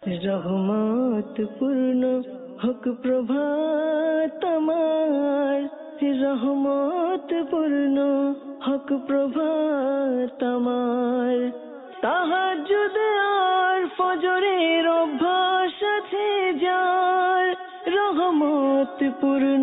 রহমত পূর্ণ হক প্রভাত আমার, রহমত পূর্ণ হক প্রভাত আমার। তাহাজ্জুদ আর ফজরের অভ্যাস আছে যার, রহমত পূর্ণ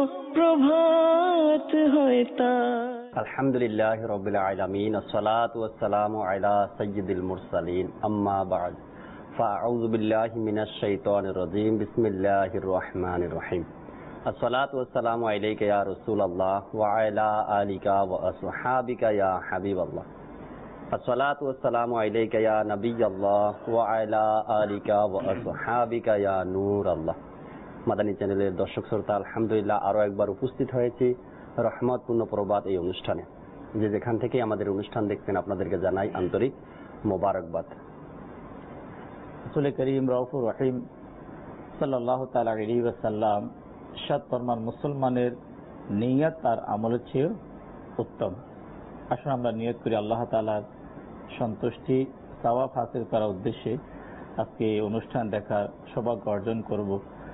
প্রভাত হয় তার। আলহামদুলিল্লাহি রাব্বিল আলামিন, আসসালাতু ওয়াসসালামু আলা সাইয়্যিদিল মুরসালিন, আম্মা বা'দ। ফাআউযু বিল্লাহি মিনাশ শাইতানির রাজীম, বিসমিল্লাহির রহমানির রহিম। আসসালাতু ওয়াসসালামু আলাইকা ইয়া রাসূলুল্লাহ ওয়া আলা আলিকা ওয়া আসহাবিকা ইয়া হাবিবাল্লাহ। আসসালাতু ওয়াসসালামু আলাইকা ইয়া নাবিয়াল্লাহ ওয়া আলা আলিকা ওয়া আসহাবিকা ইয়া নূরাল্লাহ। মাদানী চ্যানেলের দর্শক শ্রোতা, আলহামদুলিল্লাহ আরো একবার উপস্থিত হয়েছি রহমতপূর্ণ প্রবাদ এই অনুষ্ঠানে। যে যেখান থেকে আমাদের অনুষ্ঠান দেখছেন আপনাদেরকে জানাই আন্তরিক মোবারকবাদ। রাসূল করিম রাউফুর রহিম সাল্লাল্লাহু তাআলা আলাইহি ওয়াসাল্লাম ইরশাদ ফরমান, মুসলমানের নিয়ত তার আমলের চেয়ে উত্তম। আসুন আমরা নিয়ত করি আল্লাহ তাআলার সন্তুষ্টি সওয়াব হাসিল করার উদ্দেশ্যে আজকে এই অনুষ্ঠান দেখার সৌভাগ্য অর্জন করব।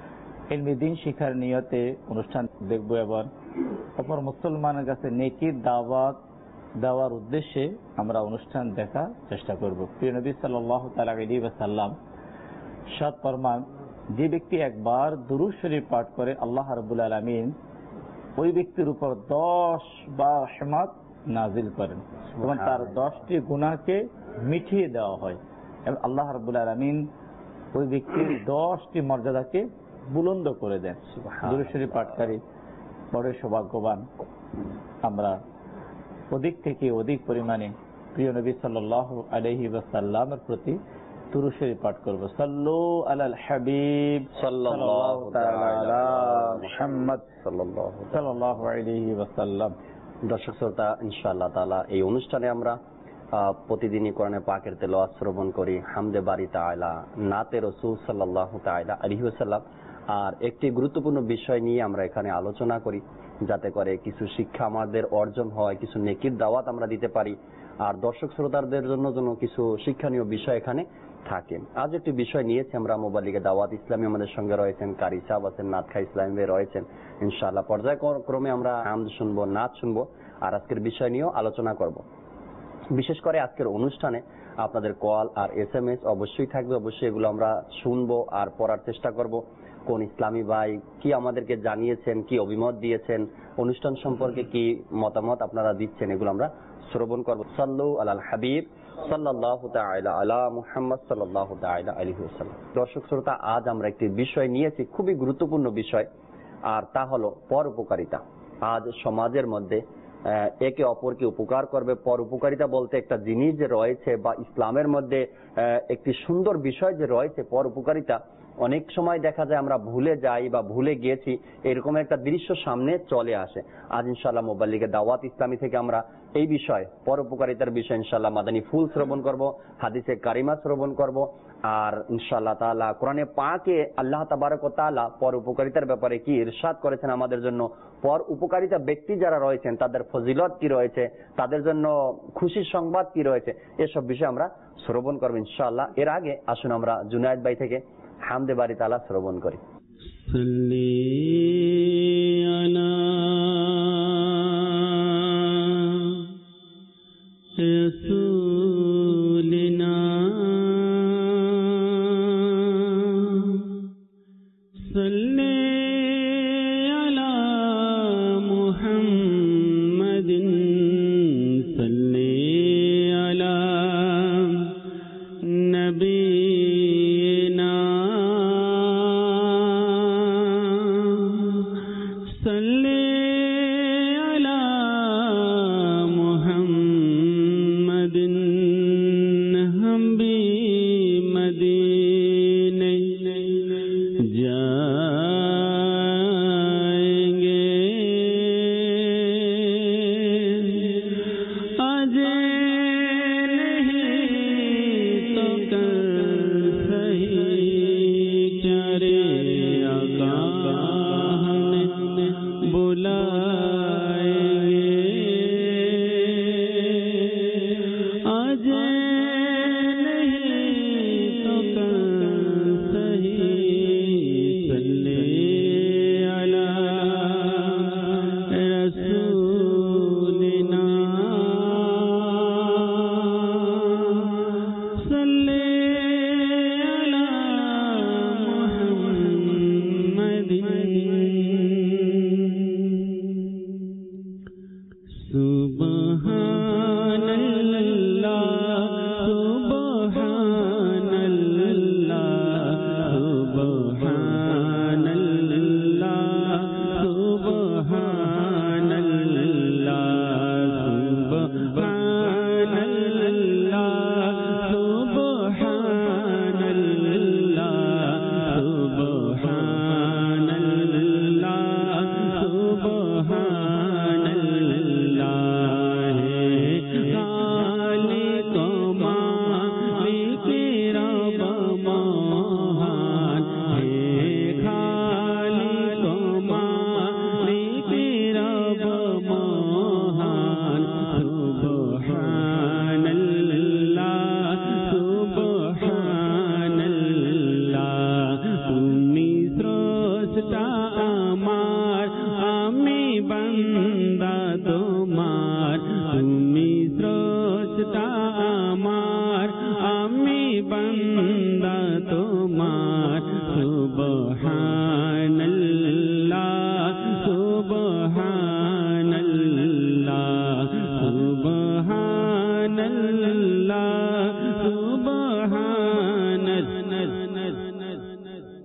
ইলমে দ্বীন শিখার নিয়তে অনুষ্ঠান দেখব এবং অপর মুসলমানের কাছে নেকির দাওয়াত দেওয়ার উদ্দেশ্যে আমরা অনুষ্ঠান দেখার চেষ্টা করব। প্রিয় নবী সাল্লাল্লাহু তাআলা আলাইহি ওয়াসাল্লাম ইরশাদ ফরমান, যে ব্যক্তি একবার দুরূদ শরীফ পাঠ করে আল্লাহ রাব্বুল আলামিন ওই ব্যক্তির উপর 10 বার রহমত নাজিল করেন এবং তার 10টি গুনাহকে মিটিয়ে দেওয়া হয় এবং আল্লাহ রাব্বুল আলামিন ওই ব্যক্তির 10টি মর্যাদাকে বুলন্দ করে দেন। দুরূদ শরীফ পাঠকারী বড় সৌভাগ্যবান। আমরা অধিক থেকে অধিক পরিমাণে প্রিয় নবী সাল্লাল্লাহু আলাইহি ওয়াসাল্লামের প্রতি দুরূদ শরীফ পাঠ করব। সাল্লু আলাল হাবিব সাল্লাল্লাহু তাআলা আলা মুহাম্মদ সাল্লাল্লাহু আলাইহি ওয়াসাল্লাম। দর্শক শ্রোতা, ইনশাআল্লাহ তাআলা এই অনুষ্ঠানে আমরা প্রতিদিনই কোরআনে পাকের তেলাওয়াত শ্রবণ করি, হামদে বারি তাআলা, নাতে রাসূল সাল্লাল্লাহু তাআলা আলাইহি ওয়াসাল্লাম। আর একটি গুরুত্বপূর্ণ বিষয় নিয়ে আমরা এখানে আলোচনা করি, যাতে করে কিছু শিক্ষা আমাদের অর্জন হয়, কিছু নেকির দাওয়াত আমরা দিতে পারি, আর দর্শক শ্রোতাদের জন্য কিছু শিক্ষণীয় বিষয় এখানে থাকে। আজ একটি বিষয় নিয়েছি আমরা, মুবাল্লিগে দাওয়াত ইসলামী আমাদের সঙ্গে রয়েছেন, কারি সাহেব আছেন, নাতখা ইসলামী রয়েছেন। ইনশাআল্লাহ পর্যায়ক্রমে আমরা হামদ শুনবো, নাত শুনবো, আর আজকের বিষয় নিয়েও আলোচনা করব। বিশেষ করে আজকের অনুষ্ঠানে আপনাদের কল আর SMS অবশ্যই থাকবে, অবশ্যই এগুলো আমরা শুনবো আর পড়ার চেষ্টা করব। কোন ইসলামী ভাই কি আমাদেরকে জানিয়েছেন, কি অভিমত দিয়েছেন, অনুষ্ঠান সম্পর্কে কি মতামত আপনারা দিচ্ছেন, এগুলো আমরা শ্রবণ করব। সাল্লু আলাল হাবিব সাল্লাল্লাহু তাআলা আলা মুহাম্মদ সাল্লাল্লাহু তাআলা আলাইহি ওয়াসাল্লাম। দর্শক শ্রোতা, আজ আমরা একটি বিষয় নিয়েছি, খুবই গুরুত্বপূর্ণ বিষয়, আর তা হলো পর উপকারিতা। আজ সমাজের মধ্যে একে অপরকে উপকার করবে, পর উপকারিতা বলতে একটা জিনিস যে রয়েছে, বা ইসলামের মধ্যে একটি সুন্দর বিষয় যে রয়েছে পর উপকারিতা, অনেক সময় দেখা যায় আমরা ভুলে যাই বা ভুলে গিয়েছি, এরকম একটা দৃশ্য সামনে চলে আসে। আজ ইনশাআল্লাহ মুবাল্লিগে দাওয়াত ইসলামী থেকে আমরা এই বিষয়, পর উপকারিতার বিষয় ইনশাআল্লাহ মাদানী ফুল শ্রবণ করব, হাদিসে কারিমা শ্রবণ করব, আর ইনশাআল্লাহ তাআলা কোরআনে পাকে আল্লাহ তাবারক ওয়া তাআলা পর উপকারিতার ব্যাপারে কি ইরশাদ করেছেন আমাদের জন্য, পর উপকারিতা ব্যক্তি যারা রয়েছেন তাদের ফজিলত কি রয়েছে, তাদের জন্য খুশির সংবাদ কি রয়েছে, এসব বিষয় আমরা শ্রবণ করব ইনশাআল্লাহ। এর আগে আসুন আমরা জুনায়েদ ভাই থেকে হামদে বারি তাআলা শ্রবণ করি। صل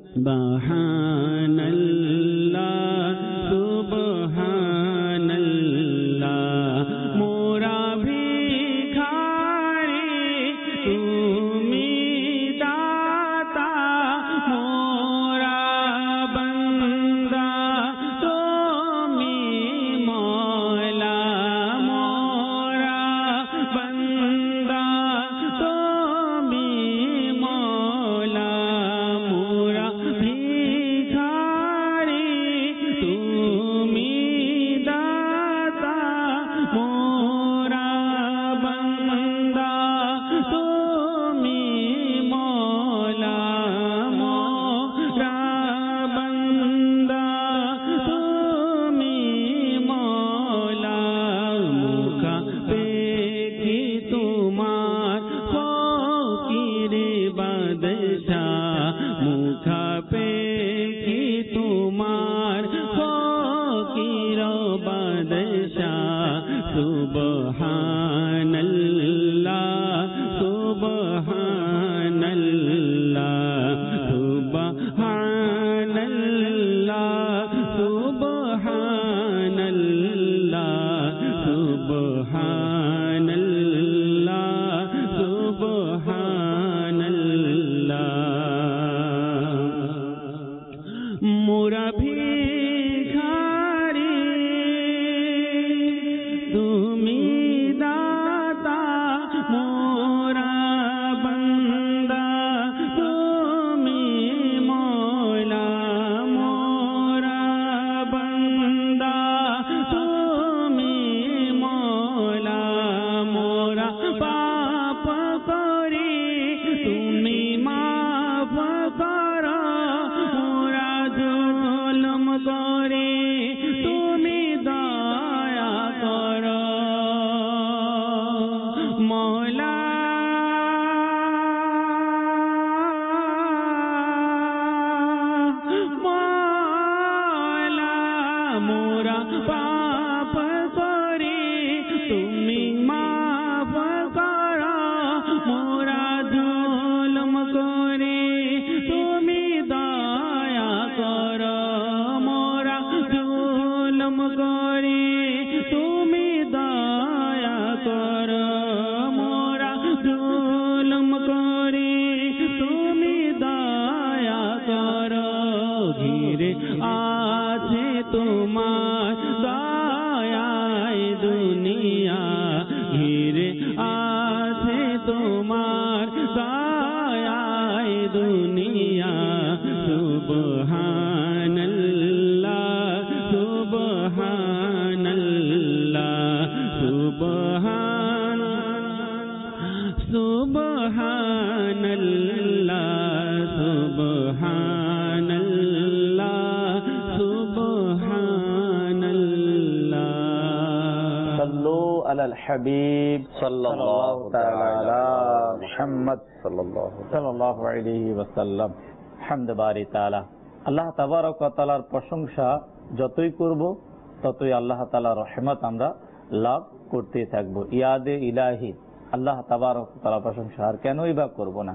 সুবহানাল্লাহ সুবহানাল্লাহ মোরা ভিখারি তুমি দাতা মোরা বান্দা তুমি মওলা মোরা বান্দা তুমি মওলা মোরা ভিখারি তুমি দাতা মোরা বান্দা তুমি মওলা মোরা বান্দা তুমি মওলা মুখা পেখি তোমার ফকির বাদশাহ মুখা পেখি তোমার ফকির বাদশাহ সুবহানাল্লাহ সুবহানাল্লাহ সুবহানাল্লাহ সুবহানাল্লাহ সুবহানাল্লাহ সুবহানাল্লাহ মোরা ভিখারি তুমি দাতা মোরা বান্দা তুমি মওলা মোরা বান্দা তুমি মওলা মোরা পাপ করি তুমি মাফ করো মোরা জুলুম করি তুমি দয়া করো মওলা মওলা মোরা পাপ করি তুমি মাফ করো মোরা জুলুম করি তুমি দয়া করো মোরা জুলুম করি তুমি দয়া করো মোরা জুলুম করি তুমি দয়া করো ঘিরে আছে তোমার দয়ায় দুনিয়া ঘিরে আছে তোমার দয়ায় দুনিয়া সুবহানাল্লাহ সুবহানাল্লাহ সুবহানাল্লাহ সুবহানাল্লাহ সুবহানাল্লাহ সুবহানাল্লাহ সাল্লু আলাল হাবিব সাল্লাল্লাহু তাআলা আলা মুহাম্মদ সাল্লাল্লাহু আলাইহি ওয়াসাল্লাম। হামদ বারি তাআলা। আল্লাহ তাবারক ওয়া তাআলার প্রশংসা যতই করব ততই আল্লাহ তাআলার রহমত আমরা লাভ করতে থাকব। ইয়াদে ইলাহি আল্লাহ তাবারক ওয়া তাআলার প্রশংসা আর কেনই বা করব না।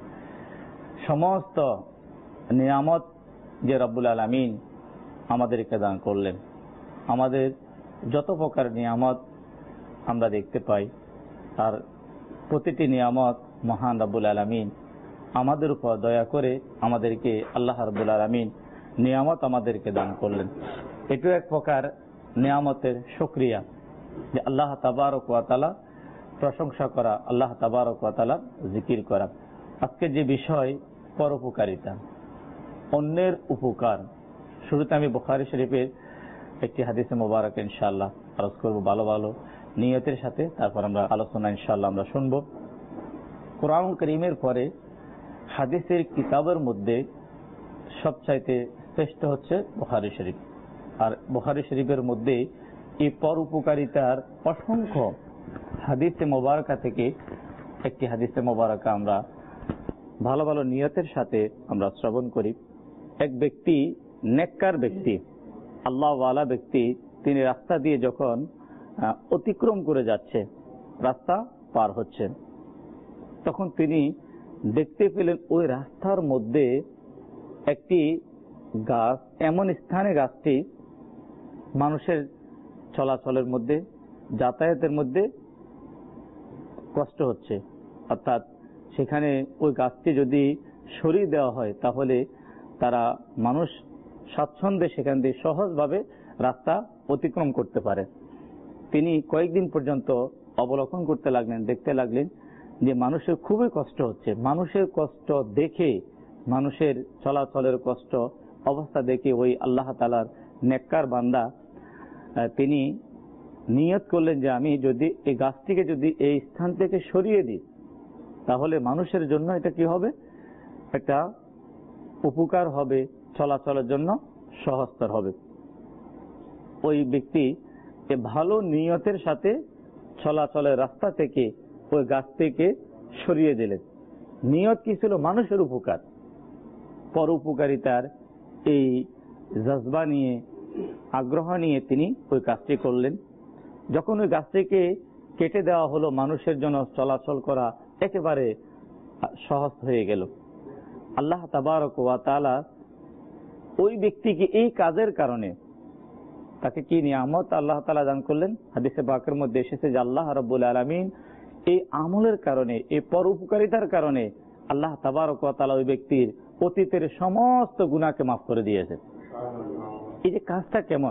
সমস্ত নিয়ামত যে রব্বুল আলামিন আমাদেরকে দান করলেন, আমাদের যত প্রকার নিয়ামত আমরা দেখতে পাই তার প্রতিটি নিয়ামত মহান রব্বুল আলামিন আমাদের উপর দয়া করে আমাদেরকে আল্লাহ রব্বুল আলামিন নিয়ামত আমাদেরকে দান করলেন। এটাও এক প্রকার নিয়ামতের শুকরিয়া যে আল্লাহ তাবারক ওয়া তাআলা প্রশংসা করা, আল্লাহ তাবারক ওয়া তাআলা জিকির করা। আজকে যে বিষয় পরোপকারিতা, অন্যের উপকার। শুরুতে আমি বুখারী শরীফের একটি হাদিসে মোবারক ইনশাআল্লাহ আরজ করব ভালো ভালো নিয়তের সাথে, তারপর আমরা আলোচনা ইনশাআল্লাহ আমরা শুনব। কোরআন কারীমের পরে হাদিসের কিতাবের মধ্যে সবচাইতে শ্রেষ্ঠ হচ্ছে বুখারী শরীফ। আর বুখারী শরীফের মধ্যে এই পরোপকারিতার অসংখ্য হাদিসে মোবারকা থেকে একটি হাদিসে মোবারকা আমরা ভালো ভালো নিয়তের সাথে আমরা শ্রবণ করি। এক ব্যক্তি, নেককার ব্যক্তি, আল্লাহওয়ালা ব্যক্তি, তিনি রাস্তা দিয়ে যখন অতিক্রম করে যাচ্ছে, রাস্তা পার হচ্ছে, তখন তিনি দেখতে পেলেন ওই রাস্তার মধ্যে একটি গাছ এমন স্থানে গাছটি মানুষের চলাচলের মধ্যে, যাতায়াতের মধ্যে কষ্ট হচ্ছে, অর্থাৎ সেখানে ওই গাছটি যদি সরিয়ে দেওয়া হয় তাহলে তারা মানুষ স্বাচ্ছন্দ্যে সেখান দিয়ে সহজভাবে রাস্তা অতিক্রম করতে পারে। তিনি কয়েকদিন পর্যন্ত অবলোকন করতে লাগলেন, দেখতে লাগলেন যে মানুষের খুবই কষ্ট হচ্ছে। মানুষের কষ্ট দেখে, মানুষের চলাচলের কষ্ট অবস্থা দেখে ওই আল্লাহ তাআলার নেককার বান্দা তিনি নিয়ত করলেন যে আমি যদি এই গাছটিকে যদি এই স্থান থেকে সরিয়ে দিই তাহলে মানুষের জন্য এটা কি হবে, একটা উপকার হবে, চলাচলের জন্য সহজতর হবে। ওই ব্যক্তি ভালো নিয়তের সাথে চলাচলের রাস্তা থেকে ওই গাছটিকে সরিয়ে দিলেন। নিয়ত কি ছিল? মানুষের উপকার, পর উপকারিতার এই জজবা নিয়ে, আগ্রহ নিয়ে তিনি ওই কাজটি করলেন। যখন ওই গাছটিকে কেটে দেওয়া হলো, মানুষের জন্য চলাচল করা একেবারে সহজ হয়ে গেল। আল্লাহ তাবারক ওয়া তাআলা ওই ব্যক্তিকে এই কাজের কারণে তাকে কি নিয়ামত আল্লাহ তাআলা দান করলেন। হাদিসে পাকের মধ্যে এসেছে যে আল্লাহ রাব্বুল আলামিন এই আমলের কারণে, এই পরোপকারিতার কারণে আল্লাহ তাবারক ওয়া তাআলা ওই ব্যক্তির অতীতের সমস্ত গুনাহকে মাফ করে দিয়েছেন। এই যে কাজটা কেমন,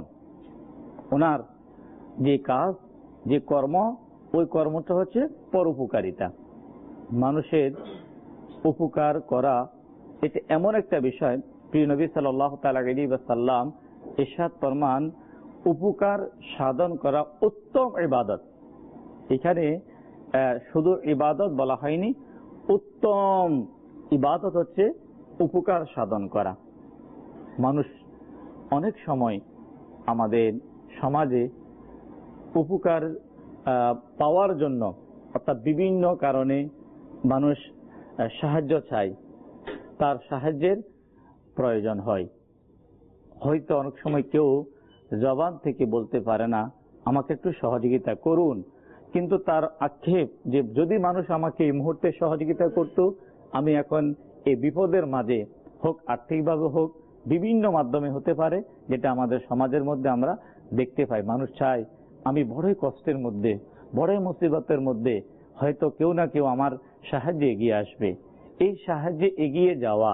ওনার যে কাজ, যে কর্ম, ওই কর্মটা হচ্ছে পরোপকারিতা, মানুষের উপকার করা। এটা এমন একটা বিষয়, প্রিয় নবী সাল্লাল্লাহু তাআলা আলাইহি ওয়াসাল্লাম ইরশাদ ফরমান, উপকার সাধন করা উত্তম ইবাদত। এখানে শুধু ইবাদত বলা হয়নি, উত্তম ইবাদত হচ্ছে উপকার সাধন করা। মানুষ অনেক সময় আমাদের সমাজে উপকার পাওয়ার জন্য, অর্থাৎ বিভিন্ন কারণে মানুষ সাহায্য চায়, তার সাহায্যের প্রয়োজন হয়। হয়তো অনেক সময় কেউ জবান থেকে বলতে পারে না আমাকে একটু সহযোগিতা করুন, কিন্তু তার আক্ষেপ যে যদি মানুষ আমাকে এই মুহূর্তে সহযোগিতা করত, আমি এখন এই বিপদের মাঝে, হোক আর্থিকভাবে হোক বিভিন্ন মাধ্যমে হতে পারে, যেটা আমাদের সমাজের মধ্যে আমরা দেখতে পাই। মানুষ চায় আমি বড়ই কষ্টের মধ্যে, বড়ই মুসিবতের মধ্যে, হয়তো কেউ না কেউ আমার সাহায্যে এগিয়ে আসবে। এই সাহায্যে এগিয়ে যাওয়া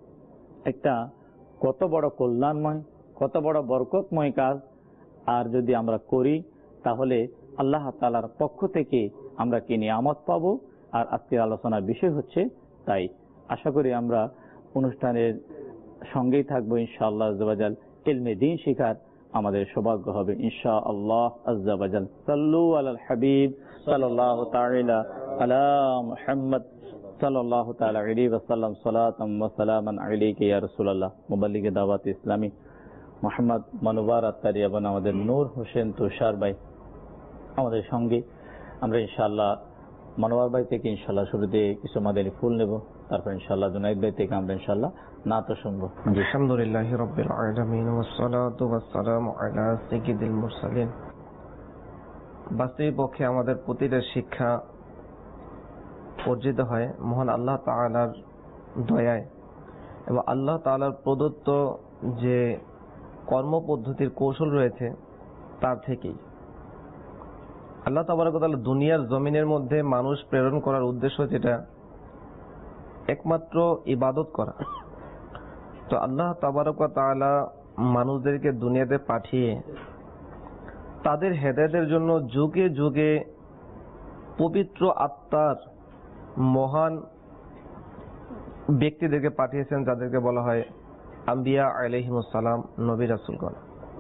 একটা কত বড় কল্যাণময়, কত বড় বরকতময় কাজ। আর যদি আমরা করি তাহলে আল্লাহ তাআলার পক্ষ থেকে আমরা কি নিয়ামত পাবো। আর আজকের আলোচনার বিষয় হচ্ছে তাই। আশা করি আমরা অনুষ্ঠানের সঙ্গেই থাকবো ইনশাআল্লাহ আজ্জা ওয়া জাল। ইলমে দ্বীন শিখার আমাদের সৌভাগ্য হবে ইনশাআল্লাহ আজ্জা ওয়া জাল। সাল্লু আলাল হাবিব সাল্লাল্লাহু তাআলা আলা মুহাম্মদ সাল্লাল্লাহু তাআলা আলাইহি ওয়াসাল্লাম। সালাতাম ওয়া সালামান আলাইকা ইয়া রাসূলুল্লাহ। মুবাল্লিগে দাওয়াত ইসলামী মোহাম্মদ মনোয়ার আত্তারি এবং আমাদের নূর হোসেন তুষার ভাই আমাদের সঙ্গে। আমরা ইনশাআল্লাহ মনোয়ার ভাই থেকে ইনশাআল্লাহ শুরুতে কিছু মাদানী ফুল নেব, তারপর ইনশাআল্লাহ জুনাইদ ভাই থেকে আমরা ইনশাআল্লাহ নাত শুনবো। আলহামদুলিল্লাহি রাব্বিল আলামিন ওয়াস সালাতু ওয়াস সালামু আলা সাইয়্যিদিল মুরসালিন। বাস্তবিকপক্ষে আমাদের প্রতিটা শিক্ষা অর্জিত হয় মহান আল্লাহ তাআলার দয়ায় এবং আল্লাহ তাআলার প্রদত্ত যে কর্মপদ্ধতির কৌশল রয়েছে তার থেকেই। আল্লাহ তাবারক ওয়া তাআলা দুনিয়ার জমিনের মধ্যে মানুষ প্রেরণ করার উদ্দেশ্য যেটা একমাত্র ইবাদত করা। তো আল্লাহ তাবারক ওয়া তাআলা মানুষদেরকে দুনিয়াতে পাঠিয়ে তাদের হেদায়েতের জন্য যুগে যুগে পবিত্র আত্মার মহান ব্যক্তিদেরকে পাঠিয়েছেন, যাদেরকে বলা হয় আম্বিয়া আলাইহিমুস সালাম, নবী রাসূলগণ।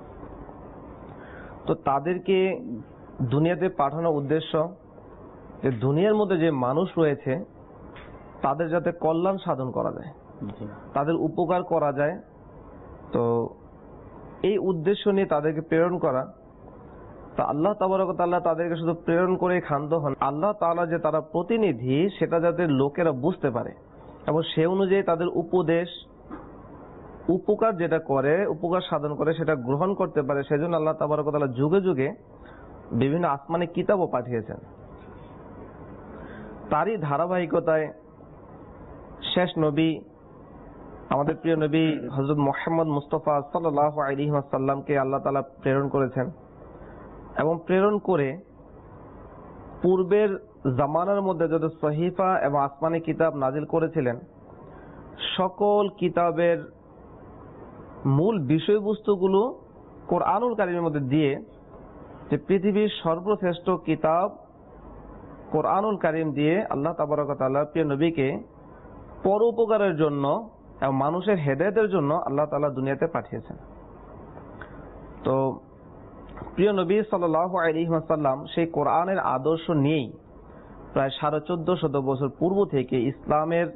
তো তাদেরকে দুনিয়াতে পাঠানোর উদ্দেশ্য যে দুনিয়ার মধ্যে যে মানুষ রয়েছে তাদের যাতে কল্যাণ সাধন করা যায়, তাদের উপকার করা যায়। তো এই উদ্দেশ্য নিয়ে তাদেরকে প্রেরণ করা। তা আল্লাহ তাবারক ওয়া তাআলা তাদেরকে শুধু প্রেরণ করে ক্ষান্ত হন, আল্লাহ তাআলা যে তারা প্রতিনিধি সেটা যাতে লোকেরা বুঝতে পারে এবং সে অনুযায়ী তাদের উপদেশ, উপকার যেটা করে, উপকার সাধন করে সেটা গ্রহণ করতে পারে। সেজন্য আল্লাহ তাবারক ওয়া তাআলা যুগে যুগে বিভিন্ন আসমানি কিতাবও পাঠিয়েছেন। তারই ধারাবাহিকতায় শেষ নবী আমাদের প্রিয় নবী হযরত মুহাম্মদ মুস্তাফা সাল্লাল্লাহু আলাইহি ওয়াসাল্লামকে আল্লাহ তাআলা প্রেরণ করেছেন এবং প্রেরণ করে পূর্বের জামানার মধ্যে যত সহিফা এবং আসমানি কিতাব নাজিল করেছিলেন সকল কিতাবের মূল বিষয়বস্তুগুলো কোরআনুল কারীমের মধ্যে দিয়ে যে পৃথিবীর সর্বশ্রেষ্ঠ কিতাব কোরআনুল কারীম দিয়ে আল্লাহ তাবারক ওয়া তাআলা প্রিয় নবীকে পরোপকারের জন্য এবং মানুষের হেদায়েতের জন্য আল্লাহ তাআলা দুনিয়াতে পাঠিয়েছেন। তো প্রিয় নবী সাল্লাল্লাহু আলাইহি ওয়াসাল্লাম সেই কোরআনের আদর্শ নিয়েই প্রায় 1450 বছর পূর্ব থেকে ইসলামের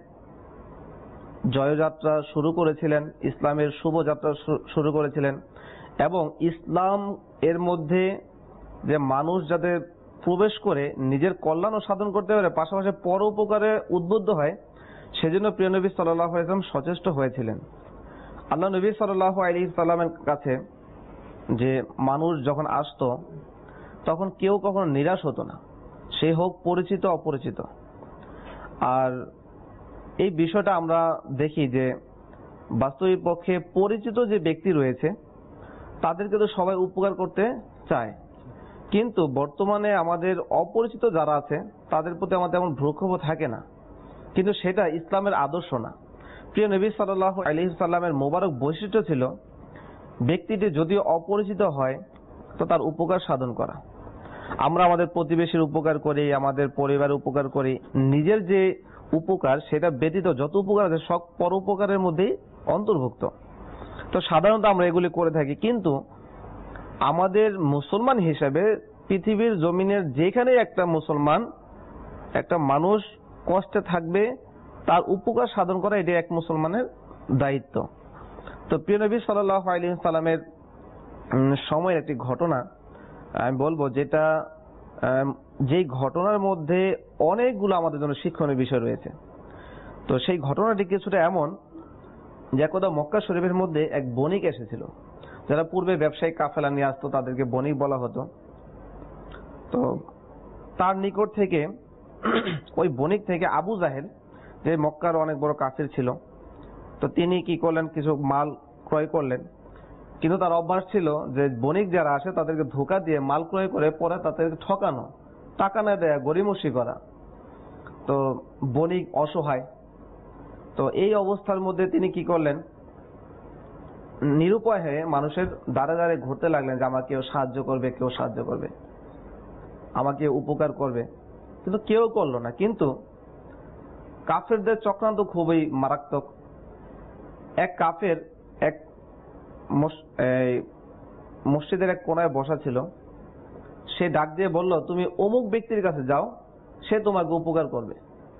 জয়যাত্রা শুরু করেছিলেন, ইসলামের শুভযাত্রা শুরু করেছিলেন এবং ইসলাম এর মধ্যে যে মানুষ যাতে প্রবেশ করে নিজের কল্যাণও সাধন করতে পারে, পাশাপাশি পরোপকারে উদ্বুদ্ধ হয়, সেজন্য প্রিয় নবী সাল্লাল্লাহু আলাইহি ওয়াসাল্লাম সচেষ্ট হয়েছিলেন। আল্লাহ নবী সাল্লাল্লাহু আলাইহি ওয়াসাল্লামের কাছে যে মানুষ যখন আসতো তখন কেউ কখনো নিরাশ হতো না, সে হোক পরিচিত অপরিচিত। আর এই বিষয়টা আমরা দেখি যে বাস্তবিক পক্ষে পরিচিত যে ব্যক্তি রয়েছে তাদেরকে তো সবাই উপকার করতে চায়, কিন্তু বর্তমানে আমাদের অপরিচিত যারা আছে তাদের প্রতি আমাদের তেমন ভ্রুক্ষেপও থাকে না, কিন্তু সেটা ইসলামের আদর্শ না। প্রিয় নবী সাল্লাল্লাহু আলাইহি ওয়াসাল্লামের মোবারক বৈশিষ্ট্য ছিল ব্যক্তিটি যদিও অপরিচিত হয় তো তার উপকার সাধন করা। আমরা আমাদের প্রতিবেশীর উপকার করি, আমাদের পরিবারের উপকার করি, নিজের যে উপকার সেটা ব্যতীত যত উপকার আছে সব পরোপকারের মধ্যেই অন্তর্ভুক্ত। তো সাধারণত আমরা এগুলি করে থাকি, কিন্তু আমাদের মুসলমান হিসেবে পৃথিবীর জমিনের যেখানে একটা মুসলমান একটা মানুষ কষ্টে থাকবে তার উপকার সাধন করা এটি এক মুসলমানের দায়িত্ব। তো প্রিয় নবী সাল্লাল্লাহু আলাইহি ওয়াসাল্লামের সময়ের একটি ঘটনা আমি বলবো, যেটা যেই ঘটনার মধ্যে অনেকগুলো আমাদের জন্য শিক্ষণীয় বিষয় রয়েছে। তো সেই ঘটনাটি কিছুটা এমন যে একদা মক্কা শরীফের মধ্যে এক বণিক এসেছিল, যারা পূর্বে ব্যবসায়িক কাফেলা নিয়ে আসতো তাদেরকে বণিক বলা হতো। তো তার নিকট থেকে ওই বণিক থেকে আবু জাহেল, যে মক্কার অনেক বড় কাফির ছিল, তো তিনি কি করলেন, কিছু মাল ক্রয় করলেন, কিন্তু তার অভ্যাস ছিল যে বণিক যারা আসে তাদেরকে ধোঁকা দিয়ে মাল ক্রয় করে পরে তাদেরকে ঠকানো, টাকা না দেয়া, গরিমসি করা। তো বণিক অসহায়, তো এই অবস্থার মধ্যে তিনি কি করলেন, নিরুপায় হয়ে মানুষের দ্বারে দ্বারে ঘুরতে লাগলেন যে আমাকে কেউ সাহায্য করবে, কেউ সাহায্য করবে, আমাকে উপকার করবে, কিন্তু কেউ করলো না। কিন্তু কাফেরদের চক্রান্ত খুবই মারাত্মক। এক কাফের এক মসজিদের এক কোনায় বসা ছিল, সে ডাক দিয়ে বলল, তুমি অমুক ব্যক্তির কাছে যাও, সে তোমাকে উপকার করবে,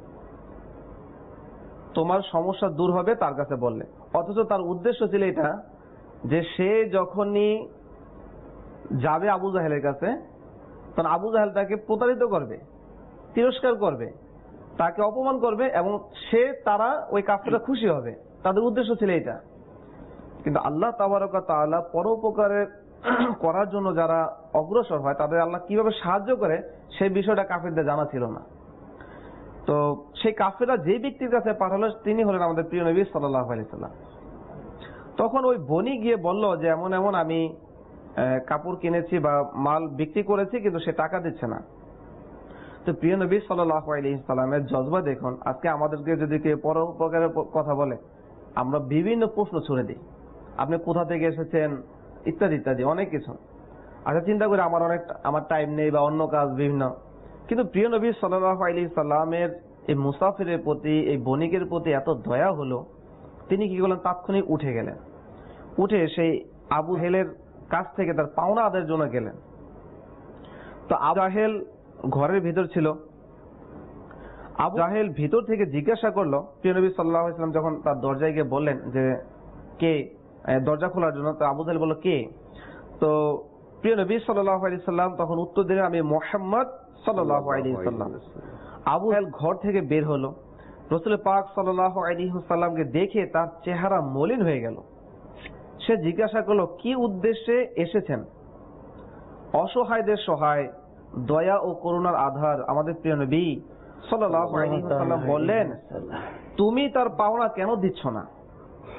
তোমার সমস্যা দূর হবে তার কাছে বললে। অথচ তার উদ্দেশ্য ছিল এটা যে সে যখনই যাবে আবু জাহেলের কাছে তখন আবু জাহেল তাকে প্রতারিত করবে, তিরস্কার করবে, তাকে অপমান করবে এবং তারা ওই কাফেররা খুশি হবে, তাদের উদ্দেশ্য ছিল এটা। কিন্তু আল্লাহ তাবারক ওয়া তাআলা পরোপকারে করার জন্য যারা অগ্রসর হয় তাদের আল্লাহ কিভাবে সাহায্য করে সেই বিষয়টা কাফেরদের জানা ছিল না। তো সেই কাফেররা যে ব্যক্তির কাছে পাঠালো তিনি হলেন আমাদের প্রিয় নবী সাল্লাল্লাহু আলাইহি ওয়াসাল্লাম। তখন ওই বনি গিয়ে বলল যে এমন এমন আমি কাপড় কিনেছি বা মাল বিক্রি করেছি, কিন্তু সে টাকা দিচ্ছে না। তো প্রিয় নবী সাল্লাল্লাহু আলাইহি ওয়াসাল্লামের জজবা দেখুন, আজকে আমাদেরকে যদি কেউ পরোপকারের কথা বলে আমরা বিভিন্ন প্রশ্ন ছুড়ে দিই, আপনি কোথা থেকে এসেছেন ইত্যাদি ইত্যাদি অনেক কিছু। আচ্ছা চিন্তা করে আমার টাইম নেই বা অন্য কাজ বিভিন্ন। কিন্তু প্রিয় নবী সাল্লাল্লাহু আলাইহি সাল্লামের এই মুসাফিরের প্রতি, এই বণিকের প্রতি এত দয়া হলো, তিনি কি করলেন, তাৎক্ষণিক উঠে গেলেন, উঠে সেই আবু হেলের কাছ থেকে তার পাওনা আদায়ের জন্য গেলেন। তো আবু জাহেল ঘরের ভিতর ছিল। আবু জাহেল ভিতর থেকে জিজ্ঞাসা করলো, প্রিয় নবী সাল্লাল্লাহু আলাইহি ওয়াসাল্লাম যখন তার দরজায় গিয়ে বললেন যে কে, দরজা খোলার জন্য, তো আবু জাহেল বলল কে? তো প্রিয় নবী সাল্লাল্লাহু আলাইহি ওয়াসাল্লাম তখন উত্তর দিলেন, আমি মুহাম্মদ সাল্লাল্লাহু আলাইহি ওয়াসাল্লাম। আবু জাহেল ঘর থেকে বের হলো, রাসূল পাক সাল্লাল্লাহু আলাইহি ওয়াসাল্লামকে দেখে তার চেহারা মলিন হয়ে গেল। সে জিজ্ঞাসা করলো, কি উদ্দেশ্যে এসেছেন? অসহায়দের সহায়, দয়া ও করুণার আধার আমাদের প্রিয় নবী সাল্লাল্লাহু আলাইহি ওয়াসাল্লাম বললেন, তুমি তার পাওনা কেন দিচ্ছ না?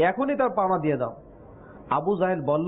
এখনই তার পাওনা দিয়ে দাও। আবু জাহেল বলল,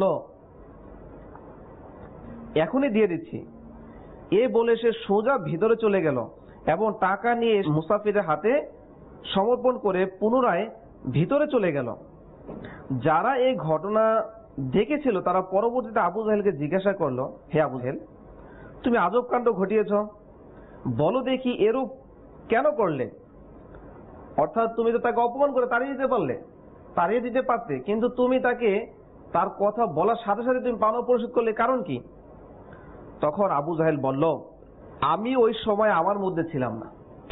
এখনই দিয়ে দিচ্ছি। এ বলে সে সোজা ভিতরে চলে গেল এবং টাকা নিয়ে মুসাফিরের হাতে সমর্পণ করে পুনরায় ভিতরে চলে গেল। যারা এই ঘটনা দেখেছিল তারা পরবর্তীতে আবু জাহেলকে জিজ্ঞাসা করলো, হে আবু জাহেল, তুমি আজব কাণ্ড ঘটিয়েছ, বলো দেখি এরূপ কেন করলে? অর্থাৎ তুমি তো তাকে অপমান করে তাড়িয়ে দিতে পারতে, কিন্তু তুমি তাকে তার কথা বলার সাথে সাথে তুমি পাওনা পরিশোধ করলে, কারণ কি? তখন আবু জাহেল বলল, আমি ওই সময় আমার মধ্যে ছিলাম না।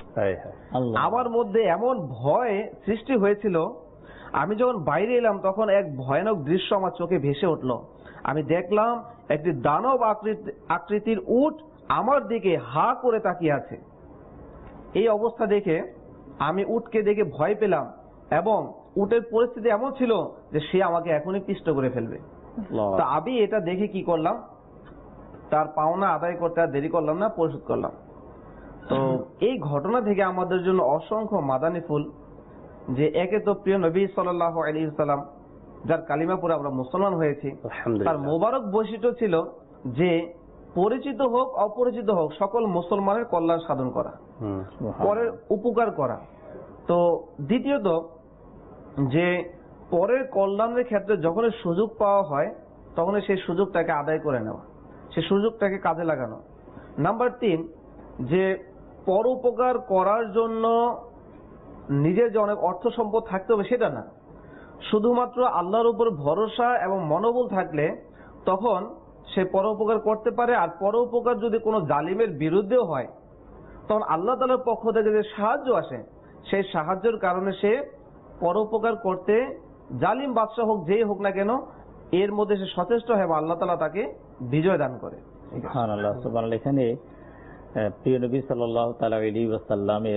আমার মধ্যে এমন ভয় সৃষ্টি হয়েছিল, আমি যখন বাইরে এলাম তখন এক ভয়ানক দৃশ্য আমার চোখে ভেসে উঠল। আমি দেখলাম একটি দানব আকৃতির উট আমার দিকে হা করে তাকিয়ে আছে। এই অবস্থা দেখে আমি উটকে দেখে ভয় পেলাম এবং উটের পরিস্থিতি এমন ছিল যে সে আমাকে এখনই পিষ্ট করে ফেলবে। তা আমি এটা দেখে কি করলাম, তার পাওনা আদায় করতে আর দেরি করলাম না, পরিশোধ করলাম। তো এই ঘটনা থেকে আমাদের জন্য অসংখ্য মাদানী ফুল, যে একে তো প্রিয় নবী সাল্লাল্লাহু আলাইহি ওয়াসাল্লাম, যার কালিমা পড়ে আমরা মুসলমান হয়েছি, তার মোবারক বৈশিষ্ট্য ছিল যে পরিচিত হোক অপরিচিত হোক সকল মুসলমানের কল্যাণ সাধন করা, পরের উপকার করা। তো দ্বিতীয়ত, যে পরের কল্যাণের ক্ষেত্রে যখন সুযোগ পাওয়া হয় তখন সেই সুযোগটাকে আদায় করে নেওয়া, সেই সুযোগটাকে কাজে লাগানো। নাম্বার 3, যে পর উপকার করার জন্য নিজের যে অনেক অর্থ সম্পদ থাকতে হবে সেটা না, শুধুমাত্র আল্লাহর উপর ভরসা এবং মনোবল থাকলে তখন সে পরোপকার করতে পারে। আর পরোপকার যদি কোনো জালিমের বিরুদ্ধেও হয় তখন আল্লাহ তাআলার পক্ষ থেকে যে সাহায্য আসে সেই সাহায্যের কারণে সে পরোপকার করতে, জালিম বাদশা হোক যেই হোক না কেন, এর মধ্যে সে সচেষ্ট হয় এবং আল্লাহ তাআলা তাকে বিজয় দান করে। সুবহানাল্লাহ, সুবহানাল্লাহ। এখানে প্রিয় নবী সাল্লাল্লাহু তাআলা আলাইহি ওয়াসাল্লামের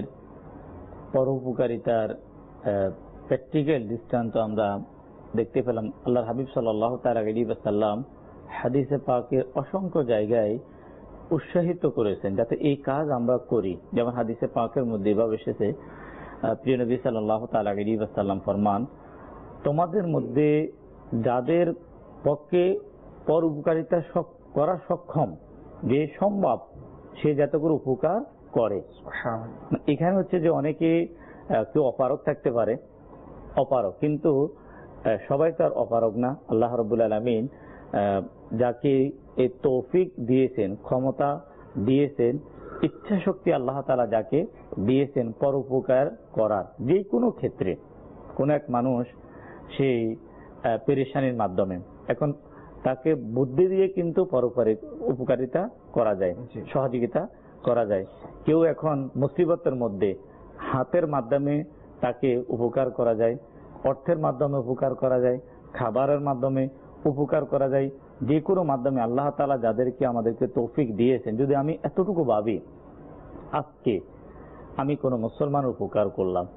পরোপকারিতার প্র্যাকটিক্যাল দৃষ্টান্ত আমরা দেখতে পেলাম। আল্লাহর হাবিব সাল্লাল্লাহু তাআলা আলাইহি ওয়াসাল্লাম হাদিসে পাকের অসংখ্য জায়গায় উৎসাহিত করেছেন যাতে এই কাজ আমরা করি। যেমন হাদিসে পাকের মধ্যে এভাবে এসেছে, প্রিয় নবী সাল্লাল্লাহু তাআলা আলাইহি ওয়াসাল্লাম ফরমান, তোমাদের মধ্যে যাদের পক্ষে পরোপকারিতা করা সক্ষম, যে সম্ভব, সে যাতে করে উপকার করে। এখানে হচ্ছে যে অনেকে, কেউ অপারগ থাকতে পারে, কিন্তু সবাই তার অপারগ না। আল্লাহ রাব্বুল আলামিন যাকে এই তৌফিক দিয়েছেন, ক্ষমতা দিয়েছেন, ইচ্ছা শক্তি আল্লাহ তাআলা যাকে দিয়েছেন পরোপকার করার, যে কোনো ক্ষেত্রে, কোন এক মানুষ সেই পেরেশানির মাধ্যমে, এখন তাকে বুদ্ধি দিয়ে কিন্তু উপকারিতা করা যায়, সহযোগিতা করা যায়। কেউ এখন মুসিবতের মধ্যে, হাতের মাধ্যমে তাকে উপকার করা যায়, অর্থের মাধ্যমে উপকার করা যায়, খাবারের মাধ্যমে উপকার করা যায়, যে কোনো মাধ্যমে আল্লাহ তাআলা যাদেরকে আমাদেরকে তৌফিক দিয়েছেন। যদি আমি এতটুকু ভাবি, আজকে আমি কোনো মুসলমানের উপকার করলাম,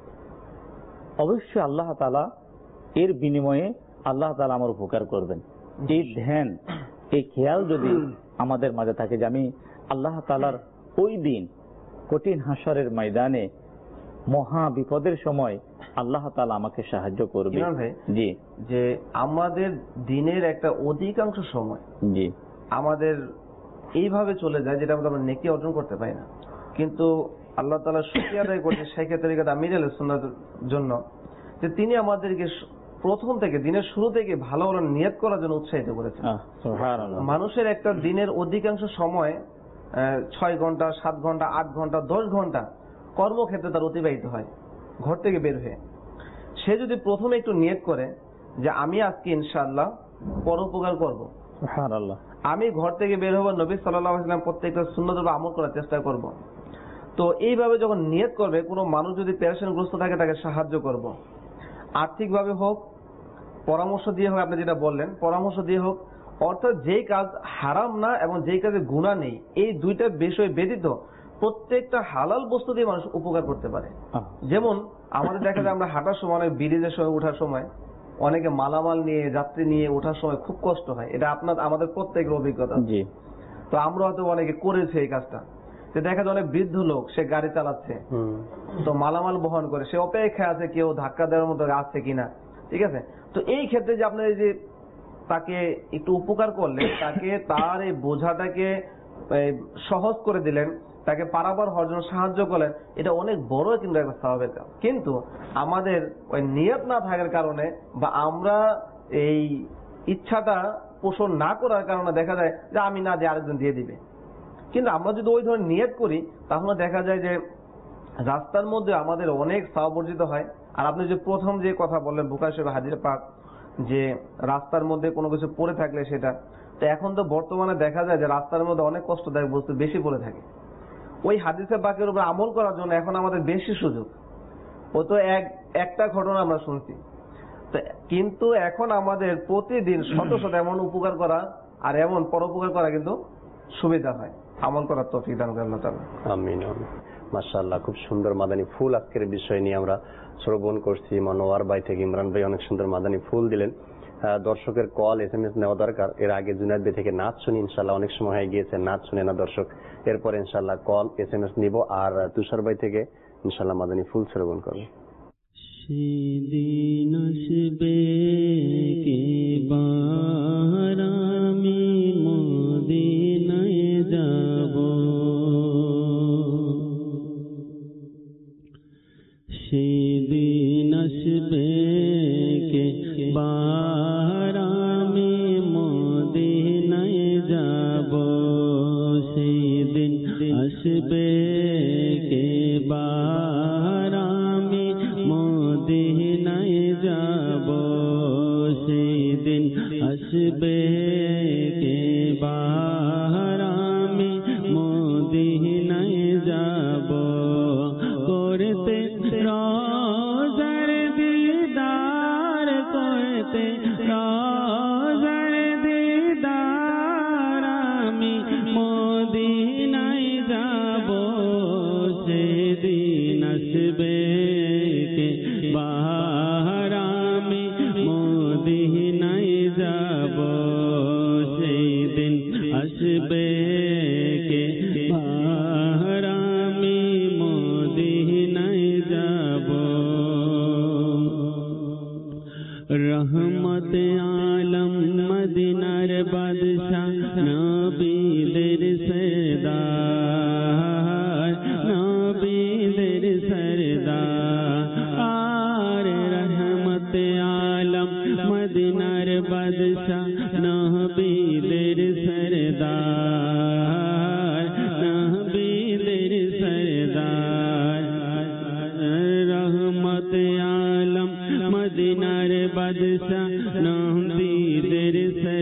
অবশ্যই আল্লাহ তাআলা এর বিনিময়ে আল্লাহ তাআলা আমার উপকার করবেন। এই ধ্যান, এই খেয়াল যদি আমাদের মাঝে থাকে যে আমি আল্লাহ তাআলার ওই দিন কঠিন হাসরের ময়দানে মহা বিপদের সময় আল্লাহ তাআলা আমাকে সাহায্য করবে। জি, যে আমাদের দিনের একটা অধিকাংশ সময় জি আমাদের এইভাবে চলে যায় যেটা আমরা নেকি অর্জন করতে পারি না, কিন্তু আল্লাহ তাআলা শুকরিয়া আদায় করছে শেখ তরিকত আমির আহলে সুন্নাতের জন্য যে তিনি আমাদেরকে প্রথম থেকে, দিনের শুরু থেকে ভালো ভালো নিয়ত করার জন্য উৎসাহিত করেছেন। মানুষের একটা দিনের অধিকাংশ সময় 6 ঘন্টা, 7 ঘন্টা, 8 ঘন্টা, 10 ঘন্টা কর্মক্ষেত্রে তার অতিবাহিত হয় ঘর থেকে বের হয়ে। সে যদি প্রথমে একটু নিয়ত করে যে আমি আজকে ইনশাআল্লাহ পরোপকার করব, সুবহানাল্লাহ, আমি ঘর থেকে বের হব, নবী সাল্লাল্লাহু আলাইহি ওয়াসাল্লাম প্রত্যেকটা সুন্নাত আমল করার চেষ্টা করব, তো এইভাবে যখন নিয়ত করবে, কোনো মানুষ যদি পেরেশানগ্রস্ত থাকে তাকে সাহায্য করব, আর্থিকভাবে হোক, পরামর্শ দিয়ে হোক, আপনি যেটা বললেন পরামর্শ দিয়ে হোক, অর্থাৎ যেই কাজ হারাম না এবং যেই কাজে গুনাহ নেই, এই দুইটা বিষয় ব্যতীত প্রত্যেকটা হালাল বস্তু দিয়ে মানুষ উপকার করতে পারে। যেমন আমাদের দেখা যায় আমরা হাঁটার সময়, অনেক ব্রিজের সময়, ওঠার সময় অনেকে মালামাল নিয়ে, যাত্রী নিয়ে ওঠার সময় খুব কষ্ট হয়, এটা আমাদের প্রত্যেকের অভিজ্ঞতা। তো আমরা হয়তো অনেকে করেছে এই কাজটা, যে দেখা যায় অনেক বৃদ্ধ লোক, সে গাড়ি চালাচ্ছে, তো মালামাল বহন করে, সে অপেক্ষা আছে কেউ ধাক্কা দেওয়ার মতো আছে কিনা, ঠিক আছে। তো এই ক্ষেত্রে যে আপনার এই যে তাকে একটু উপকার করলেন, তাকে তার এই বোঝাটাকে সহজ করে দিলেন, তাকে পারাবার হওয়ার জন্য সাহায্য করলেন, এটা অনেক বড় কিন্তু একটা স্বভাবের কাজ। কিন্তু আমাদের ওই নিয়ত না থাকার কারণে বা আমরা এই ইচ্ছাটা পোষণ না করার কারণে দেখা যায় যে আমি না দিয়ে আরেকজন দিয়ে দিবে। কিন্তু আমরা যদি ওই ধরনের নিয়ত করি তাহলে দেখা যায় যে রাস্তার মধ্যে আমাদের অনেক সওয়াব অর্জিত হয়। আর আপনি যে প্রথম যে কথা বললেন বুখারী শরীফের হাদিসে পাক যে রাস্তার মধ্যে কোনো কিছু পড়ে থাকলে সেটা, তো এখন তো বর্তমানে দেখা যায় যে রাস্তার মধ্যে অনেক কষ্টদায়ক বস্তু বেশি পড়ে থাকে। ওই হাদিসে পাকের উপর আমল করার জন্য এখন আমাদের বেশি সুযোগ। ও তো একটা ঘটনা আমরা শুনছি, তো কিন্তু এখন আমাদের প্রতিদিন শত শত এমন উপকার করা আর এমন পরোপকার করা কিন্তু সুবিধা হয়। আমল করার তৌফিক দান করেন আল্লাহ তাআলা। আমিন। মাশাআল্লাহ, খুব সুন্দর মাদানী ফুল আজকের বিষয় নিয়ে আমরা শ্রবণ করছি। মনোয়ার ভাই থেকে ইমরান ভাই অনেক সুন্দর মাদানী ফুল দিলেন। দর্শকের কল SMS নেওয়া দরকার। এর আগে জুনায়েদ ভাই থেকে নাচ শুনি, ইনশাআল্লাহ অনেক সময় হয়ে গিয়েছে নাচ শুনে না দর্শক। এরপরে ইনশাআল্লাহ কল SMS নিব, আর তুষার ভাই থেকে ইনশাআল্লাহ মাদানী ফুল শ্রবণ করবে। সেদিন আসবে কেবার আমি মদিনায় যাব, সেদিন আসবে কেবার আমি মদিনায় যাব, সেদিন আসবে কেবার আমি মদিনায় যাব, সেদিন আসবে কেবার আমি মদিনায় যাব, করতে রোজার দিদার, করতে রোজার দিদার আমি মদিনায় যাব, সেদিন আসবে কেবার আমি মদিনায় যাব, সেদিন আসবে কেবার আমি মদিনায় যাব। রহমতে আলম মদিনার বাদশাহ নবীদের সরদার, নবীদের সরদার, রহমতে আলম মদিনার বাদশাহ নবীদের সরদার, নবীদের সরদার, রহমতে আলম মদিনার বাদশাহ নবীদের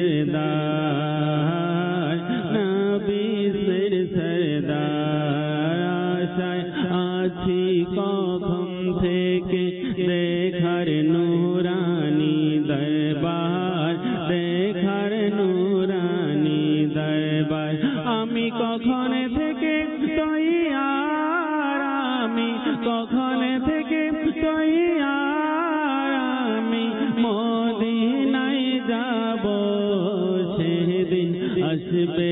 সরদার, নবীদের সরদার, আশায় আছি কখন থেকে দেখার নূরানি দরবার, দেখার নূরানি দরবার, আমি কখন থেকে তৈয়ার, আমি কখন থেকে তৈয়ার, আমি মদিনায় যাব, সেদিন আসবে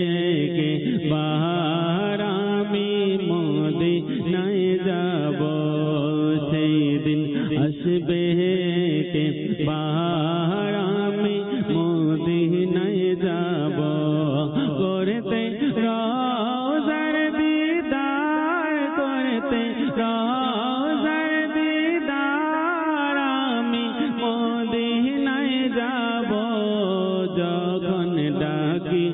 কেবার আমি মদিনায় যাব, সেদিন আসবে কেবার আমি মদিনায় যাব, করতে রোজার দিদার, করতে রোজার দিদার আমি মদিনায় যাব, যখন ডাকি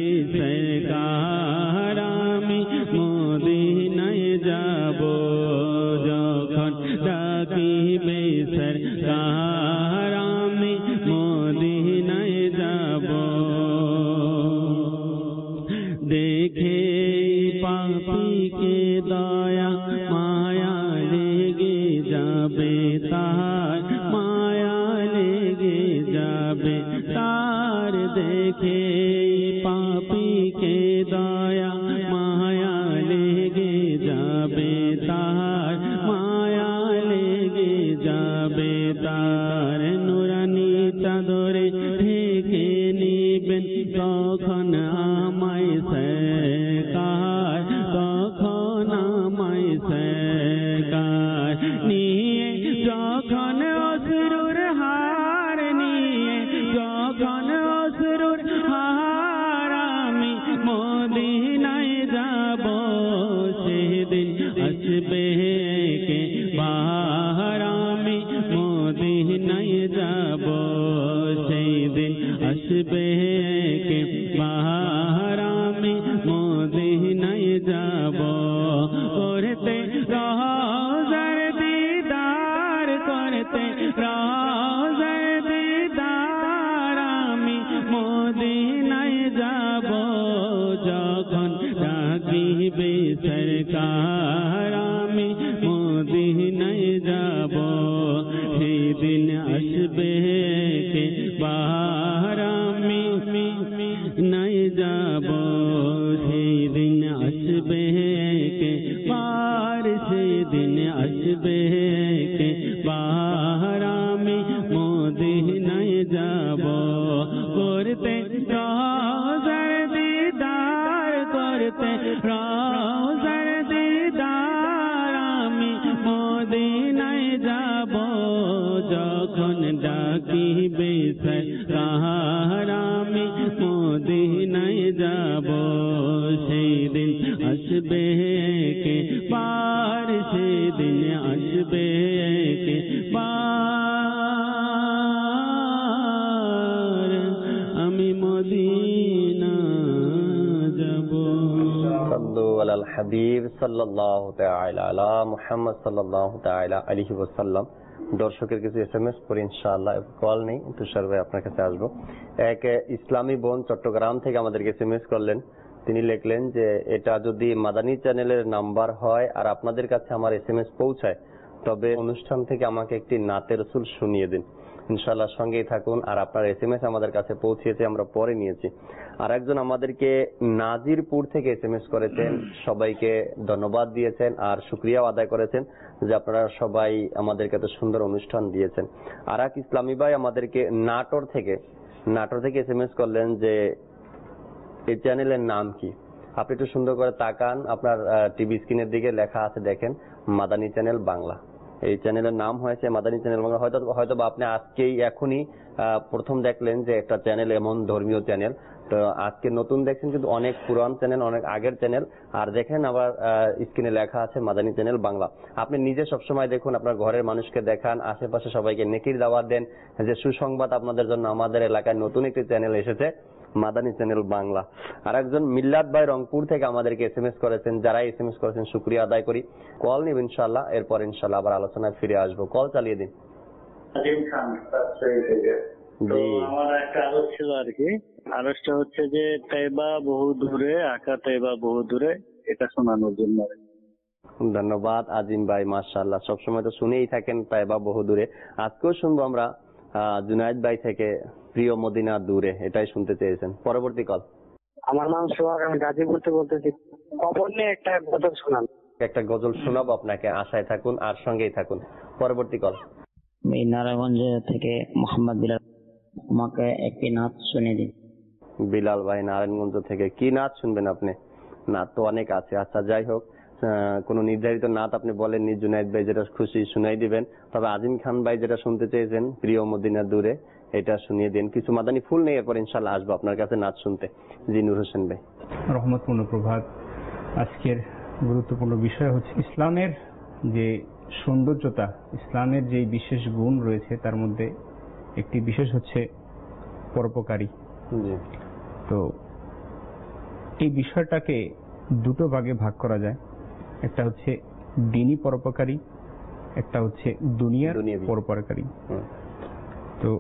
সরকার আমি মদিনায় যাব, যখন ডাকি সরকার আমি মদিনায় যাব, দেখে পাপীকে দয়া মায়া লেগে যাবে তার, মায়া লেগে যাবে তার, দেখে পাপীকে দয়া মায়া লেগে যাবে তার, মায়া লেগে যাবে তার, নুরানি চাদরে ঢেকে নিবেন তখন আমায় সরকার, তখন আমায় সরকার, নিয়ে যখন অশ্রুর মদিনায় যাব সেই দিন আসবে কে বাহার আমি মদিনায় যাব করতে রওজার দিদার করতে রওজার দিদার আমি মদিনায় যাব যখন ডাকিবে সরকার আমি মদিনায় যাব সেই দিন আসবে কে বাহার আমি নাই যাব সেই দিন আসবে কে বাহার সেই দিন আসবে কে বাহার আমি মদিনায় যাব করতে রওজার দিদার করতে রওজার দিদার আমি মদিনায় যাব যখন ডাকিবে সরকার আমি মদিনায় যাব সেই দিন আসবে কে পার সেই দিন আসবে কে পার আমি মদিনা যাব। সাল্লু আলাল হাবিব সাল্লাল্লাহু তাআলা আলা মুহাম্মদ সাল্লাল্লাহু তাআলা আলাইহি ওয়াসাল্লাম। দর্শকের কিছু এসএমএস পড়ি ইনশাআল্লাহ, কল নেই, তুষার ভাই আপনার কাছে আসবো। এক ইসলামী বোন চট্টগ্রাম থেকে আমাদেরকে এসএমএস করলেন, তিনি লিখলেন যে এটা যদি মাদানী চ্যানেলের নাম্বার হয় আর আপনাদের কাছে আমার এসএমএস পৌঁছায় তবে অনুষ্ঠান থেকে আমাকে একটি নাতে রাসূল শুনিয়ে দিন। ইনশাআল্লাহ সঙ্গেই থাকুন। আর আপনার এসএমএস আমাদের কাছে পৌঁছেছে, আমরা পরে নিয়েছি। আর একজন আমাদেরকে নাজিরপুর থেকে এসএমএস করেছেন, সবাইকে ধন্যবাদ দিয়েছেন আর শুকরিয়া আদায় করেছেন যে আপনারা সবাই আমাদেরকে এত সুন্দর অনুষ্ঠান দিয়েছেন। আর এক ইসলামী ভাই আমাদেরকে নাটোর থেকে এসএমএস করলেন যে এই চ্যানেলের নাম কি। আপনি একটু সুন্দর করে তাকান, আপনার টিভি স্ক্রিনের দিকে লেখা আছে দেখেন, মাদানী চ্যানেল বাংলা। এই চ্যানেলের নাম হয়েছে মাদানী চ্যানেল বাংলা। হয়তো বা আপনি আজকেই এখনই প্রথম দেখলেন যে একটা চ্যানেল এমন ধর্মীয় চ্যানেল, তো আজকে নতুন দেখছেন কিন্তু অনেক পুরান চ্যানেল, অনেক আগের চ্যানেল। আর দেখেন আবার স্ক্রিনে লেখা আছে মাদানী চ্যানেল বাংলা। আপনি নিজে সবসময় দেখুন, আপনার ঘরের মানুষকে দেখান, আশেপাশে সবাইকে নেকির দাওয়াত দেন যে সুসংবাদ আপনাদের জন্য আমাদের এলাকায় নতুন একটি চ্যানেল এসেছে, মাদানী চ্যানেল বাংলা। আর একজন মিল্লাত ভাই রংপুর থেকে আমাদেরকে এসএমএস করেছেন, যারা এসএমএস করেছেন শুকরিয়া আদায় করি। কল নিব ইনশাআল্লাহ, এরপর ইনশাআল্লাহ আবার আলোচনায় ফিরে আসবো। কল চালিয়ে দিন। আজিম খান রাজশাহী থেকে। তো জি, আমার একটা আলোচ ছিল আর কি। আলোচটা হচ্ছে যে তাইবা বহু দূরে, আকা তাইবা বহু দূরে, এটা শোনানোর জন্য। ধন্যবাদ আজিম ভাই, মাশাআল্লাহ সবসময় তো শুনেই থাকেন তাইবা বহু দূরে। আজকেও শুনবো আমরা জুনায়েদ ভাই থেকে প্রিয় মদিনা দূরে, এটাই শুনতে চেয়েছেন। পরবর্তী কল। আমার নাম সোহাগ, আমি গাজীপুর থেকে বলতেছি। কবর নিয়ে একটা গজল শোনান। একটা গজল শোনাবো আপনাকে, আশায় থাকুন আর সঙ্গেই থাকুন। পরবর্তী কল। এই নারায়ণগঞ্জ থেকে মোহাম্মদ বিলাল, আমাকে একটি নাচ শুনে দিন। বিলাল ভাই নারায়ণগঞ্জ থেকে, কি নাচ শুনবেন আপনি? নাচ তো অনেক আছে। আচ্ছা যাই হোক, কোন নির্ধারিত নাচ আপনি বলেননি, জুনায়েদ ভাই যেটা খুশি শুনাই দিবেন। তবে আজিম খান ভাই যেটা শুনতে চেয়েছেন প্রিয় মদিনা দূরে, এটা শুনিয়ে দিন। কিছু মাদানী ফুল নেই, এরপর ইনশাআল্লাহ আসবো আপনার কাছে নাচ শুনতে। জি নূর হোসেন ভাই। রহমতপূর্ণ প্রভাত। আজকের গুরুত্বপূর্ণ বিষয় হচ্ছে ইসলামের যে সৌন্দর্যতা, ইসলামের যে বিশেষ গুণ রয়েছে তার মধ্যে একটি বিশেষ হচ্ছে পরোপকারী। তো এই বিষয়টাকে দুটো ভাগে ভাগ করা যায়, একটা হচ্ছে দ্বীনি পরোপকারী, একটা হচ্ছে দুনিয়ার পরোপকারী। তো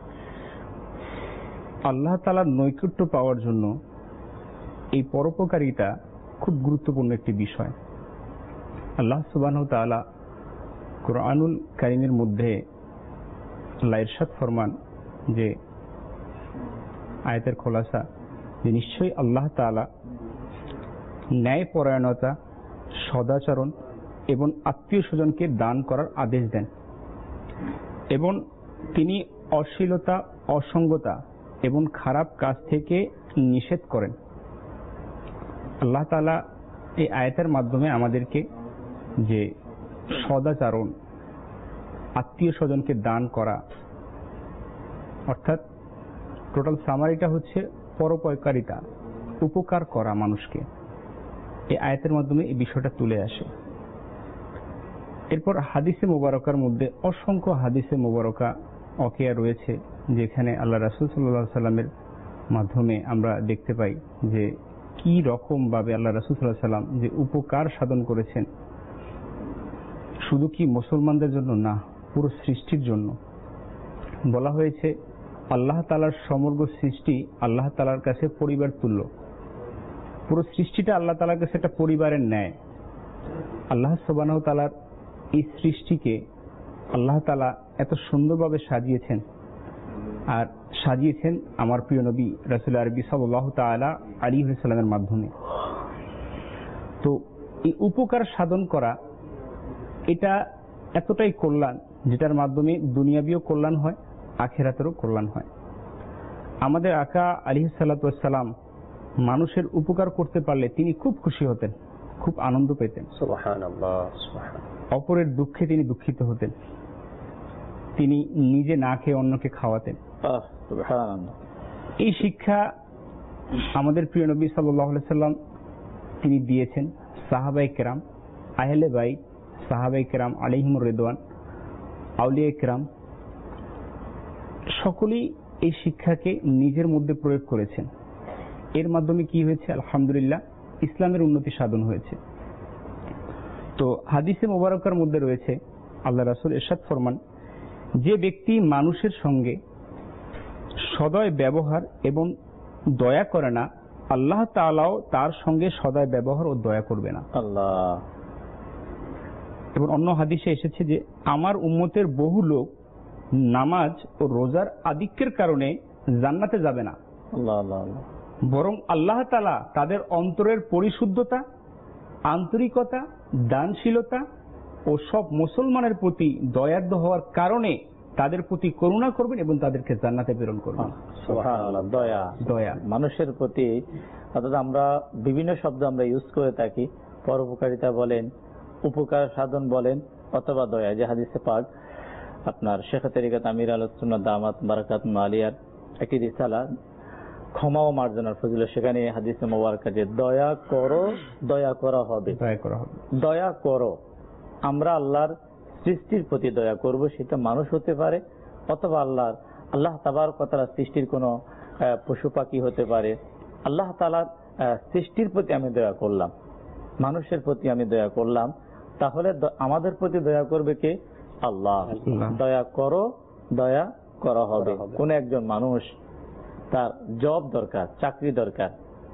আল্লাহ তাআলার নৈকট্য পাওয়ার জন্য এই পরোপকারিতা খুব গুরুত্বপূর্ণ একটি বিষয়। আল্লাহ সুবহানাহু ওয়া তাআলা কুরআনুল কারীমের মধ্যে আল্লাহ ইরশাদ ফরমান যে আয়াতের খোলাসা, যে নিশ্চয়ই আল্লাহ তাআলা ন্যায়পরায়ণতা, সদাচরণ এবং আত্মীয় স্বজনকে দান করার আদেশ দেন এবং তিনি অশ্লীলতা, অসঙ্গতা এবং খারাপ কাজ থেকে নিষেধ করেন। আল্লাহ তাআলা এই আয়াতের মাধ্যমে আমাদেরকে যে সদাচরণ, আত্মীয় স্বজনকে দান করা, অর্থাৎ টোটাল সামারিটা হচ্ছে পরোপকারিতা, উপকার করা মানুষকে, এই আয়াতের মাধ্যমে এই বিষয়টা তুলে আসে। এরপর হাদিসে মোবারকার মধ্যে অসংখ্য হাদিসে মোবারকা ওয়াকিয়া রয়েছে, যেখানে আল্লাহ রাসূল সাল্লাল্লাহু আলাইহি সাল্লামের মাধ্যমে আমরা দেখতে পাই যে কি রকম ভাবে আল্লাহ রাসূল সাল্লাল্লাহু আলাইহি সাল্লাম যে উপকার সাধন করেছেন, শুধু কি মুসলমানদের জন্য না, পুরো সৃষ্টির জন্য। বলা হয়েছে আল্লাহ তাআলার সমগ্র সৃষ্টি আল্লাহ তাআলার কাছে পরিবার তুল্য। পুরো সৃষ্টিটা আল্লাহ তাআলার কাছে একটা পরিবারের ন্যায়। আল্লাহ সুবহানাহু ওয়া তাআলার এই সৃষ্টিকে আল্লাহ তাআলা এত সুন্দরভাবে সাজিয়েছেন, আর সাজিয়েছেন আমার প্রিয় নবী রাসূল আরবি সাল্লাল্লাহু তাআলা আলাইহি ওয়াসাল্লামের মাধ্যমে। তো এই উপকার সাধন করা এটা এতটাই কল্যাণ, যেটার মাধ্যমে দুনিয়াবিও কল্যাণ হয়, আখিরাতেরও কল্যাণ হয়। আমাদের আকা আলাইহিস সালাতু ওয়াস সালাম মানুষের উপকার করতে পারলে তিনি খুব খুশি হতেন, খুব আনন্দ পেতেন। সুবহানাল্লাহ, সুবহানাল্লাহ। অপরের দুঃখে তিনি দুঃখিত হতেন, তিনি নিজে না খেয়ে অন্যকে খাওয়াতেন। এই শিক্ষা আমাদের প্রিয় নবী সাল্লাল্লাহু আলাইহি সাল্লাম তিনি দিয়েছেন। সাহাবায়ে কেরাম, আহলে বাইত, সাহাবায়ে কেরাম আলাইহিমুর রিদওয়ান, আউলিয়া কেরাম সকলেই এই শিক্ষাকে নিজের মধ্যে প্রয়োগ করেছেন। এর মাধ্যমে কি হয়েছে? আলহামদুলিল্লাহ, ইসলামের উন্নতি সাধন হয়েছে। তো হাদিসে মোবারকার মধ্যে রয়েছে আল্লাহ রাসূল ইরশাদ ফরমান, যে ব্যক্তি মানুষের সঙ্গে সদয় ব্যবহার এবং দয়া করে না, আল্লাহ তাআলাও তার সঙ্গে সদয় ব্যবহার ও দয়া করবে না। আল্লাহ। এবং অন্য হাদিসে এসেছে যে আমার উম্মতের বহু লোক নামাজ ও রোজার আধিক্যের কারণে জান্নাতে যাবে না, আল্লাহ আল্লাহ, বরং আল্লাহ তাআলা তাদের অন্তরের পরিশুদ্ধতা, আন্তরিকতা, দানশীলতা ও সব মুসলমানের প্রতি দয়ার্দ হওয়ার কারণে তাদের প্রতি করুণা করবেন এবং তাদেরকে জান্নাতে প্রেরণ করবেন। সুবহানাল্লাহ। দয়া, দয়া মানুষের প্রতি। অর্থাৎ আমরা বিভিন্ন শব্দ আমরা ইউজ করে থাকি, পরোপকারিতা বলেন, উপকার সাধন বলেন, অথবা দয়া। যে হাদিসে পাক আপনার শেখ তরিকাত আমির আল সুন্নাত দামাত বারাকাতুহু আলিয়ার একটি রিসালা ক্ষমা ও মার্জনার ফজিলত, সেখানে হাদিসে মোবারকা যে দয়া করো দয়া করা হবে, দয়া করা হবে, দয়া করো। আমরা আল্লাহর সৃষ্টির প্রতি দয়া করব, সেটা মানুষ হতে পারে অথবা আল্লাহ তাবারক ওয়া তাআলা সৃষ্টির কোনো পশু পাখি হতে পারে। আল্লাহ তাআলার সৃষ্টির প্রতি আমি দয়া করলাম, মানুষের প্রতি আমি দয়া করলাম, তাহলে আমাদের প্রতি দয়া করবে কে? আল্লাহ। দয়া করো দয়া করা হবে। কোন একজন মানুষ তার জব দরকার, চাকরি দরকার,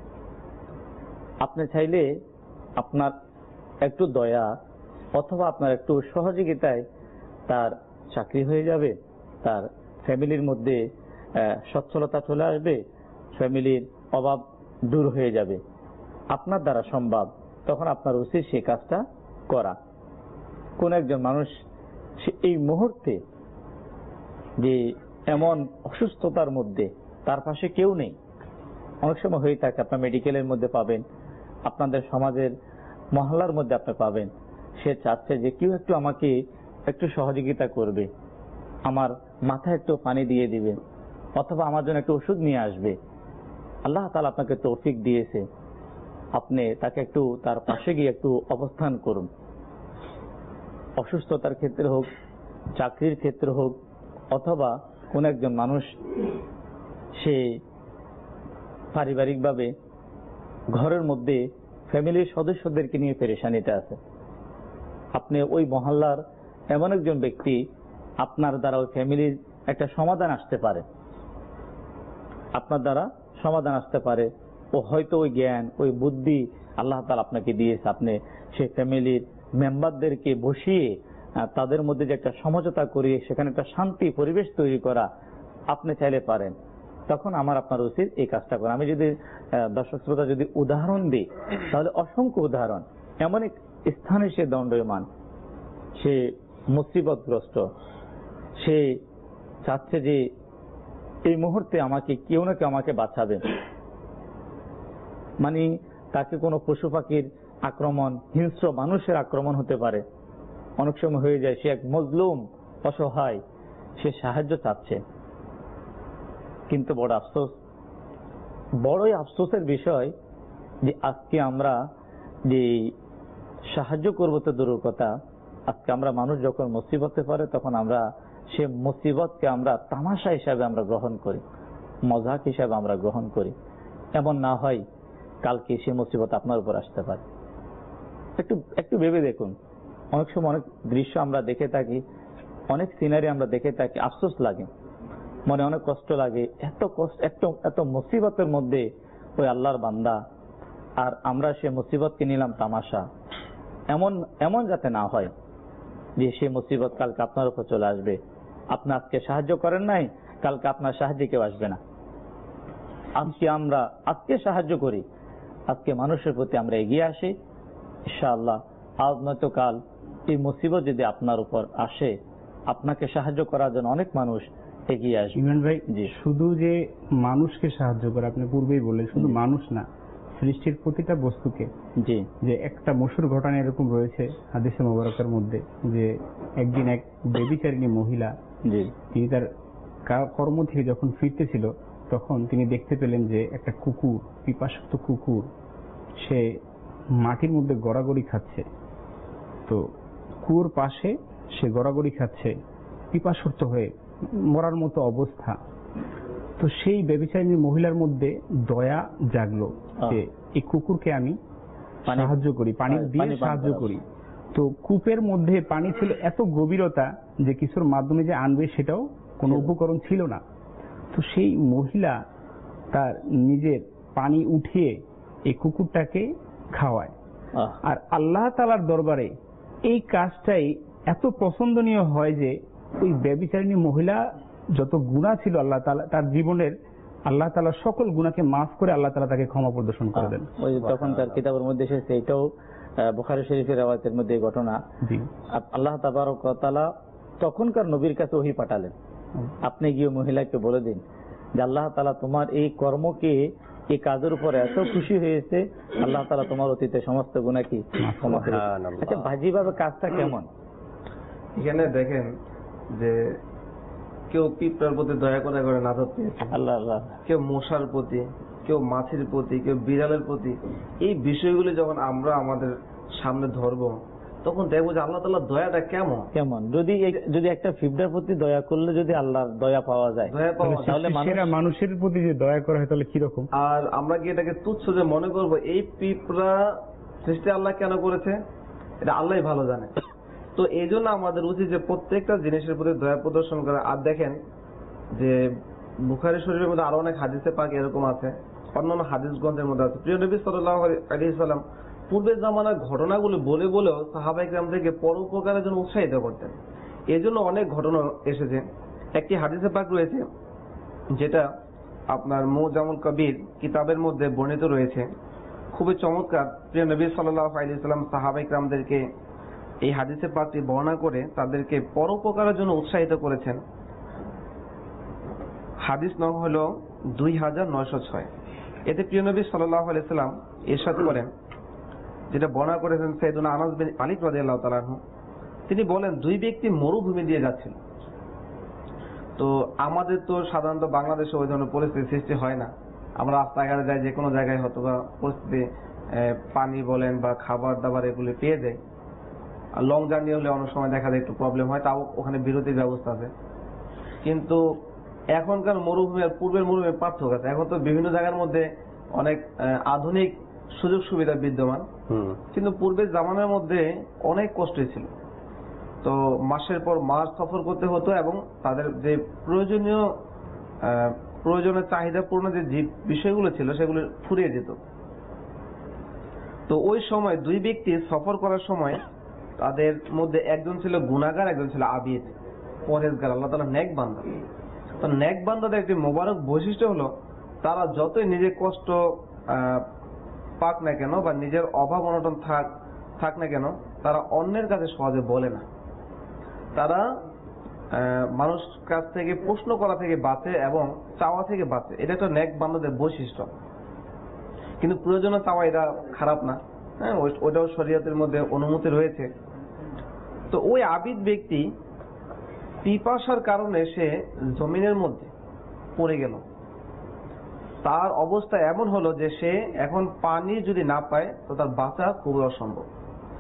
আপনি চাইলে আপনার একটু দয়া অথবা আপনার একটু সহযোগিতায় তার চাকরি হয়ে যাবে, তার ফ্যামিলির মধ্যে সচ্ছলতা চলে আসবে, ফ্যামিলির অভাব দূর হয়ে যাবে। আপনার দ্বারা সম্ভব, তখন আপনার উচিত সেই কাজটা করা। কোন একজন মানুষ এই মুহূর্তে যে এমন অসুস্থতার মধ্যে তার পাশে কেউ নেই, অনেক সময় হয়ে থাকে, আপনার মেডিকেলের মধ্যে পাবেন, আপনাদের সমাজের মহল্লার মধ্যে আপনি পাবেন, সে চাচ্ছে যে কেউ একটু আমাকে একটু সহযোগিতা করবে, আমার মাথায় একটু পানি দিয়ে দিবে, অথবা আমার জন্য একটু ওষুধ নিয়ে আসবে। আল্লাহ তাআলা আপনাকে তৌফিক দিয়েছে, আপনি তাকে একটু তার পাশে গিয়ে একটু অবস্থান করুন। অসুস্থতার ক্ষেত্রে হোক, চাকরির ক্ষেত্রে হোক, অথবা কোন একজন মানুষ সে পারিবারিকভাবে ঘরের মধ্যে ফ্যামিলির সদস্যদেরকে নিয়ে পেরেশানিতে আছে, আপনি ওই মহল্লার এমন একজন ব্যক্তি, আপনার দ্বারা ওই ফ্যামিলির একটা সমাধান আসতে পারে, আপনার দ্বারা সমাধান আসতে পারে। ও হয়তো ওই জ্ঞান, ওই বুদ্ধি আল্লাহ তাআলা আপনাকে দিয়েছে, আপনি সেই ফ্যামিলির মেম্বারদেরকে বসিয়ে তাদের মধ্যে যে একটা সমঝোতা করিয়ে সেখানে একটা শান্তি পরিবেশ তৈরি করা আপনি চাইলে পারেন। তখন আপনার উচিত এই কাজটা করা। আমি যদি দর্শক শ্রোতা যদি উদাহরণ দিই, তাহলে অসংখ্য উদাহরণ। এমন এক স্থানে সে দণ্ডায়মান, সে মুসিবতগ্রস্ত, সে চাচ্ছে যে এই মুহূর্তে আমাকে কেউ না কেউ আমাকে বাঁচাবে। মানে তাকে কোনো পশু পাখির আক্রমণ, হিংস্র মানুষের আক্রমণ হতে পারে, অনেক সময় হয়ে যায় সে এক মজলুম, অসহায়, সে সাহায্য চাচ্ছে। কিন্তু বড় আফসোস, বড়ই আফসোসের বিষয় যে আজকে আমরা যে সাহায্য করবো তো দূরের কথা, আজকে আমরা মানুষ যখন মুসিবতে পড়ে তখন আমরা সে মুসিবতকে আমরা তামাশা হিসাবে আমরা গ্রহণ করি, মজাক হিসাবে আমরা গ্রহণ করি। এমন না হয় কালকে সে মুসিবত আপনার উপর আসতে পারে। একটু ভেবে দেখুন, অনেক সময় অনেক দৃশ্য আমরা দেখে থাকি, অনেক সিনারি আমরা দেখে থাকি, আফসোস লাগে, মনে অনেক কষ্ট লাগে। এত মুসিবতের মধ্যে ওই আল্লাহর বান্দা, আর আমরা সে মুসিবতকে নিলাম তামাশা। এমন যাতে না হয় যে সে মুসিবত কালকে আপনার উপর চলে আসবে। আপনি আজকে সাহায্য করেন নাই, কালকে আপনার সাহায্যে কেউ আসবে না। আজকে সাহায্য করি, আজকে মানুষের প্রতি আমরা এগিয়ে আসি, ইনশাআল্লাহ আজ নয়তো কাল এই মুসিবত যদি আপনার উপর আসে, আপনাকে সাহায্য করার জন্য অনেক মানুষ এগিয়ে আসবে। ইমরান ভাই, শুধু যে মানুষকে সাহায্য করে, আপনি পূর্বেই বললেন, শুধু মানুষ না, সৃষ্টির প্রতিটা বস্তুকে। জি, যে একটা মশহুর ঘটনা এরকম রয়েছে হাদিসে মোবারকের মধ্যে, যে একদিন এক ব্যভিচারিণী মহিলা, তিনি তার কর্ম থেকে যখন ফিরতেছিল তখন তিনি দেখতে পেলেন যে একটা কুকুর, পিপাসার্ত কুকুর, সে মাটির মধ্যে গড়াগড়ি খাচ্ছে। তো কুয়োর পাশে সে গড়াগড়ি খাচ্ছে, পিপাসার্ত হয়ে মরার মতো অবস্থা। তো সেই ব্যভিচারিণী মহিলার মধ্যে দয়া জাগলো যে এই কুকুরকে আমি সাহায্য করি, পানি দিয়ে সাহায্য করি। তো কূপের মধ্যে পানি ছিল এত গভীরতা যে কিছুর মাধ্যমে যে আনবে সেটাও কোনো উপকরণ ছিল না। তো সেই মহিলা তার নিজের পানি উঠিয়ে এই কুকুরটাকে খাওয়ায়। আর আল্লাহ তাআলার দরবারে এই কাজটাই এত পছন্দনীয় হয় যে ওই ব্যভিচারিণী মহিলা যত গুনাহ ছিল আল্লাহ তাআলা তার জীবনের, আল্লাহ তাআলা সকল গুনাহকে মাফ করে আল্লাহ তাআলা তাকে ক্ষমা প্রদর্শন করে দেন। ওই তখন তার কিতাবের মধ্যে এসেছে, এটাও বুখারী শরীফের রওয়ায়াতের মধ্যে এই ঘটনা। আল্লাহ তাবারক ওয়া তাআলা তখনকার নবীর কাছে ওহী পাঠালেন, আপনি গিয়ে মহিলাকে বলে দিন যে আল্লাহ তাআলা তোমার এই কর্মকে, এই কাজের উপর এত খুশি হয়েছে, আল্লাহ তাআলা তোমার অতীতে সমস্ত গুনাহ কি ক্ষমা করে দিয়েছেন। আচ্ছা, বাহ্যিকভাবে কাজটা কেমন? এখানে দেখেন যে কেউ পিঁপড়ার প্রতি দয়া করে নাজাত পেয়েছে, আল্লাহ, কেউ মশার প্রতি, কেউ মাছের প্রতি, কেউ বিড়ালের প্রতি। এই বিষয়গুলি যখন আমরা আমাদের সামনে ধরবো তখন দেখবো যে আল্লাহ তাআলার দয়াটা কেমন। যদি একটা পিঁপড়ার প্রতি দয়া করলে যদি আল্লাহর দয়া পাওয়া যায়, তাহলে মানুষের প্রতি যে দয়া করা হয় তাহলে কিরকম? আর আমরা কি এটাকে তুচ্ছ যে মনে করবো এই পিঁপড়া সৃষ্টি আল্লাহ কেন করেছে, এটা আল্লাহই ভালো জানে। তো এই জন্য আমাদের উচিত যে প্রত্যেকটা জিনিসের প্রতি দয়া প্রদর্শন করা। আর দেখেন যে বুখারী শরীফের মধ্যে আরো অনেক হাদিসে পাক এরকম আছে, অন্যান্য হাদিস গ্রন্থের মধ্যে আছে। প্রিয় নবী সাল্লাল্লাহু আলাইহি সাল্লাম পূর্বের জামানার ঘটনাগুলো বলেও সাহাবায়ে কেরামদেরকে পরোপকারের জন্য উৎসাহিত করতেন। এই জন্য অনেক ঘটনা এসেছে। একটি হাদিসে পাক রয়েছে যেটা আপনার মুজামুল কবির কিতাবের মধ্যে বর্ণিত রয়েছে, খুবই চমৎকার। প্রিয় নবী সাল্লাল্লাহু আলাইহি সাল্লাম সাহাবায়ে কেরামদেরকে এই হাদিসে পাকটি বর্ণনা করে তাদেরকে পরোপকারের জন্য উৎসাহিত করেছেন। হাদিস নং হলো 2906। এতে প্রিয় নবী সাল্লাল্লাহু আলাইহি সাল্লাম ইরশাদ করেন, যেটা বর্ণনা করেছেন সাইয়েদুনা আনাস বিন মালিক রাদিয়াল্লাহু তাআলা আনহু। তিনি বলেন, দুই ব্যক্তি মরুভূমি দিয়ে যাচ্ছিল। তো আমাদের তো সাধারণত বাংলাদেশে ওই ধরনের পরিস্থিতি সৃষ্টি হয় না। আমরা রাস্তাঘাটে যাই, যে কোনো জায়গায় হয়তো বা পরিস্থিতি, পানি বলেন বা খাবার দাবার এগুলি পেয়ে যায়। আর লং জার্নি হলে অনেক সময় দেখা যায় একটু প্রবলেম হয়, তাও ওখানে বিরতির ব্যবস্থা আছে। কিন্তু এখনকার মরুভূমি আর পূর্বের মরুভূমির পার্থক্য আছে। এখন তো বিভিন্ন জায়গার মধ্যে অনেক আধুনিক সুযোগ সুবিধা বিদ্যমান, কিন্তু পূর্বের জামানার মধ্যে অনেক কষ্ট ছিল। তো মাসের পর মাস সফর করতে হতো এবং তাদের যে প্রয়োজনীয় চাহিদা পূর্ণ যে বিষয়গুলো ছিল সেগুলো ফুরিয়ে যেত। তো ওই সময় দুই ব্যক্তি সফর করার সময় তাদের মধ্যে একজন ছিল গুনাহগার, একজন ছিল আবিদ, পরহেজগার, আল্লাহ তাআলা নেক বান্দা। তো নেক বান্দাদের একটি মোবারক বৈশিষ্ট্য হলো তারা যতই নিজের কষ্ট পাক না কেন বা নিজের অভাব অনটন থাক না কেন, তারা অন্যের কাছে সহজে বলে না। তারা মানুষ কাছ থেকে প্রশ্ন করা থেকে বাঁচে এবং চাওয়া থেকে বাঁচে। এটা একটা নেক বান্দাদের বৈশিষ্ট্য। কিন্তু প্রয়োজনে চাওয়া এটা খারাপ না, হ্যাঁ, ওইটাও শরীয়তের মধ্যে অনুমতি রয়েছে। তো ওই আবিদ ব্যক্তি পিপাসার কারণে সে জমিনের মধ্যে পড়ে গেল। তার অবস্থা এমন হলো যে সে এখন পানি যদি না পায় তো তার বাঁচা খুবই অসম্ভব।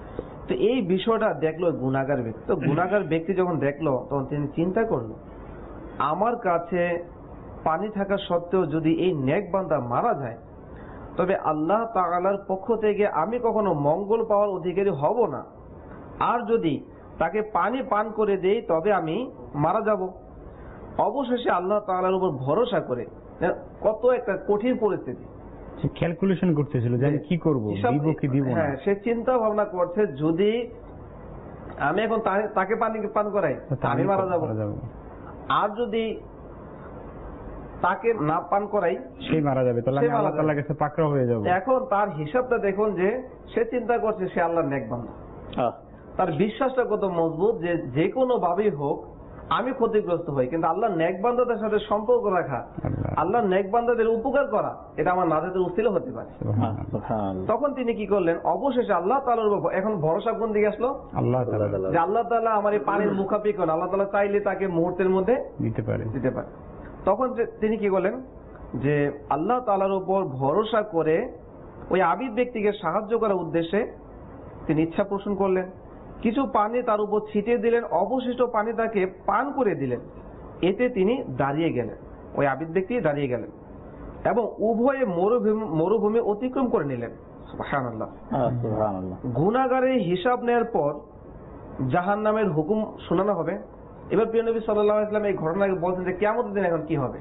তো এই বিষয়টা দেখলো গুনাহগার ব্যক্তি। তো গুনাহগার ব্যক্তি যখন দেখলো তখন তিনি চিন্তা করলো, আমার কাছে পানি থাকা সত্ত্বেও যদি এই নেক বান্দা মারা যায়, তবে আল্লাহ তাআলার পক্ষ থেকে আমি কখনো মঙ্গল পাওয়ার অধিকারী হব না। আর যদি তাকে পানি পান করে দেই তবে আমি মারা যাব। অবশেষে আল্লাহ তাআলার উপর ভরসা করে, কত একটা কঠিন পরিস্থিতি, ক্যালকুলেশন করতেছিল যে আমি কি করব, দিব কি দিব না। হ্যাঁ, সে চিন্তা ভাবনা করছে যদি আমি এখন তাকে পানি পান করাই আমি মারা যাব, আর যদি তাকে না পান করাই সে মারা যাবে, তাহলে আমি আল্লাহ তাআলার কাছে পাকড়াও হয়ে যাব। এখন তার হিসাবটা দেখুন যে সে চিন্তা করছে সে আল্লাহর নেক বান্দা, তার বিশ্বাসটা কত মজবুত যে যে কোনো ভাবেই হোক আমি ক্ষতিগ্রস্ত হই, কিন্তু আল্লাহর নেক বান্দাদের সাথে সম্পর্ক রাখা, আল্লাহর নেক বান্দাদের উপকার করা, এটা আমার নাজাতের উসিলা হতে পারে। তখন তিনি কি করলেন, অবশেষে আল্লাহ তাআলার উপর এখন ভরসা কোন দিকে আসলো, আল্লাহ তাআলা, যে আল্লাহ তাআলা আমার এই পানির মুখাপেক্ষি করেন, আল্লাহ তাআলা চাইলে তাকে মুহূর্তের মধ্যে দিতে পারে। তখন তিনি কি করলেন যে আল্লাহ তাআলার উপর ভরসা করে ওই আবিদ ব্যক্তিকে সাহায্য করার উদ্দেশ্যে তিনি ইচ্ছা পোষণ করলেন, কিছু পানি তার উপর ছিটিয়ে দিলেন, অবশিষ্ট পানি তাকে পান করে দিলেন। এতে তিনি দাঁড়িয়ে গেলেন, ওই আবিদ ব্যক্তি দাঁড়িয়ে গেলেন এবং উভয়ে মরুভূমি অতিক্রম করে নিলেন। সুবহানাল্লাহ। গুনাহগারের হিসাব নেওয়ার পর জাহান্নামের হুকুম শোনানো হবে। এবার প্রিয় নবী সাল্লাল্লাহু আলাইহি ওয়াসাল্লাম এই ঘটনাকে বলছেন যে কিয়ামতের দিন এখন কি হবে।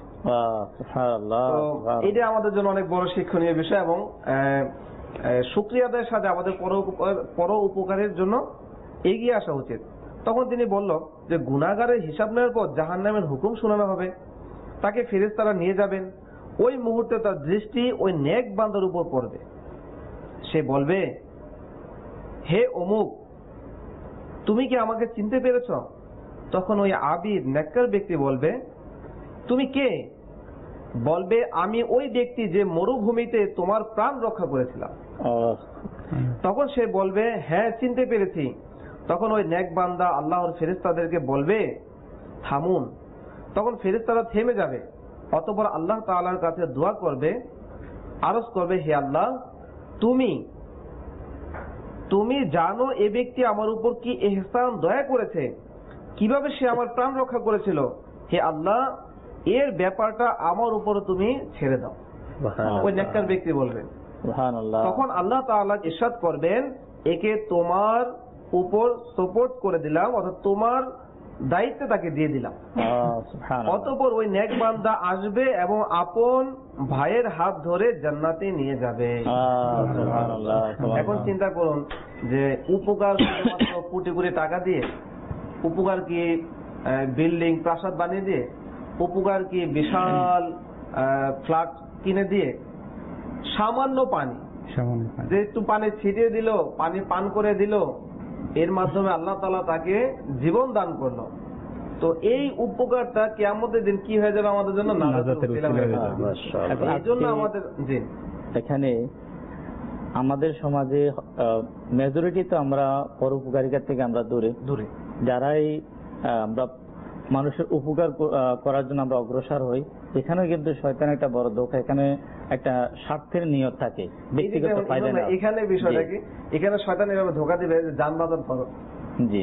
এটা আমাদের জন্য অনেক বড় শিক্ষণীয় বিষয় এবং শুকরিয়া আদায়ের সাথে আমাদের পর উপকারের জন্য এগিয়ে আসা উচিত। তখন তিনি বলল যে গুনাহগারের হিসাব নেওয়ার পর জাহান্নামের হুকুম শোনানো হবে, তাকে ফেরেশতারা নিয়ে যাবেন। ওই মুহূর্তে তার দৃষ্টি ওই নেক বান্দার উপর পড়বে, সে বলবে, হে অমুক, তুমি কি আমাকে চিনতে পেরেছ? তখন ওই আবিদ নেককার ব্যক্তি বলবে, তুমি কে? বলবে, আমি ওই ব্যক্তি যে মরুভূমিতে তোমার প্রাণ রক্ষা করেছিলাম। তখন সে বলবে, হ্যাঁ চিনতে পেরেছি। তখন ওই নেক বান্দা আল্লাহর ফেরেশতাদেরকে বলবে, থামুন। তখন ফেরেশতারা থেমে যাবে, অতঃপর আল্লাহ তাআলার কাছে দোয়া করবে, আরজ করবে, হে আল্লাহ, তুমি জানো এ ব্যক্তি আমার উপর কি ইহসান দয়া করেছে, কিভাবে সে আমার প্রাণ রক্ষা করেছিল। হে আল্লাহ, এর ব্যাপারটা আমার উপর তুমি ছেড়ে দাও। ওই নেককার ব্যক্তি বলবেন। তখন আল্লাহ তাআলা ইরশাদ করবেন, একে তোমার উপর সাপোর্ট করে দিলাম, অর্থাৎ তোমার দায়িত্বে তাকে দিয়ে দিলাম। অতঃপর ওই নেক বান্দা আসবে এবং আপন ভাইয়ের হাত ধরে জান্নাতে নিয়ে যাবে। এখন চিন্তা করুন যে উপকার শুধুমাত্র কোটি কোটি টাকা দিয়ে, উপকার কি বিল্ডিং প্রাসাদ বানিয়ে দিয়ে, উপকার কি বিশাল ফ্ল্যাট কিনে দিয়ে, সামান্য পানি যে একটু পানি ছিটিয়ে দিল, পানি পান করে দিল, এর মাধ্যমে আল্লাহ তাআলা তাকে জীবন দান করলো। তো এই উপকারটা কিয়ামতের দিন কি হয়ে যাবে আমাদের জন্য, নাজাতের উসিলা হয়ে যাবে। এই জন্য আমাদের এখানে আমাদের সমাজে মেজরিটি তো আমরা পরোপকারিতার থেকে আমরা দূরে, যারাই আমরা মানুষের উপকার করার জন্য আমরা অগ্রসর হই, এখানেও কিন্তু শয়তানের একটা বড় ধোঁকা, এখানে একটা স্বার্থের নিয়ত থাকে, ব্যক্তিগত ফায়দা না। এখানে বিষয়টা কি, এখানে শয়তান এভাবে ধোঁকা দিবে যে জান বাঁচান করো, জি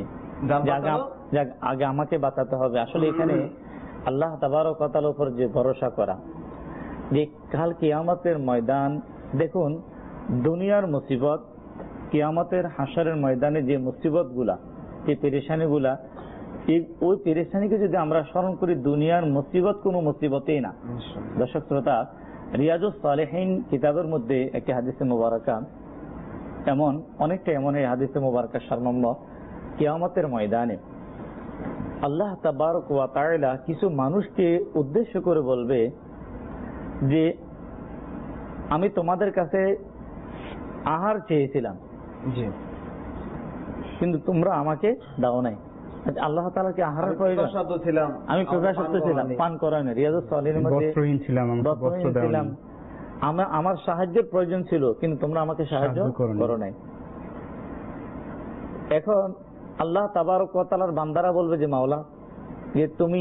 আগে আমাকে বাঁচাতে হবে। আসলে এখানে আল্লাহ তাবারক ওয়া তাআলার উপর যে ভরসা করা, যে কাল কিয়ামতের ময়দান, দেখুন দুনিয়ার মুসিবত, কিয়ামতের হাসরের ময়দানে যে মুসিবত গুলা, যে পেরেশানি গুলা, ওই পেরেশানিকে যদি আমরা স্মরণ করি, দুনিয়ার মুসিবত কোনো মুসিবতেই না। দর্শক শ্রোতা, রিয়াজুস সালেহিন কিতাবের মধ্যে একটি হাদিসে মুবারাকা অনেকটা এমন এই হাদিসে মুবারাকা সারমর্ম, কিয়ামতের ময়দানে আল্লাহ তাবারক ওয়া তাআলা কিছু মানুষকে উদ্দেশ্য করে বলবে যে আমি তোমাদের কাছে আহার চেয়েছিলাম, কিন্তু তোমরা আমাকে দাও নাই। আল্লাহ তাআলাকে আহারের প্রয়োজন ছিলাম, আমি প্রকাশিত ছিলাম, পান করা নেই। রিয়াজুস সালেহিনের মধ্যে বস্ত্রহীন ছিলাম, আমার সাহায্যের প্রয়োজন ছিল, কিন্তু তোমরা আমাকে সাহায্য করো নাই। এখন আল্লাহ তাবারক ওয়া তাআলার বান্দারা বলবে যে মাওলা, যে তুমি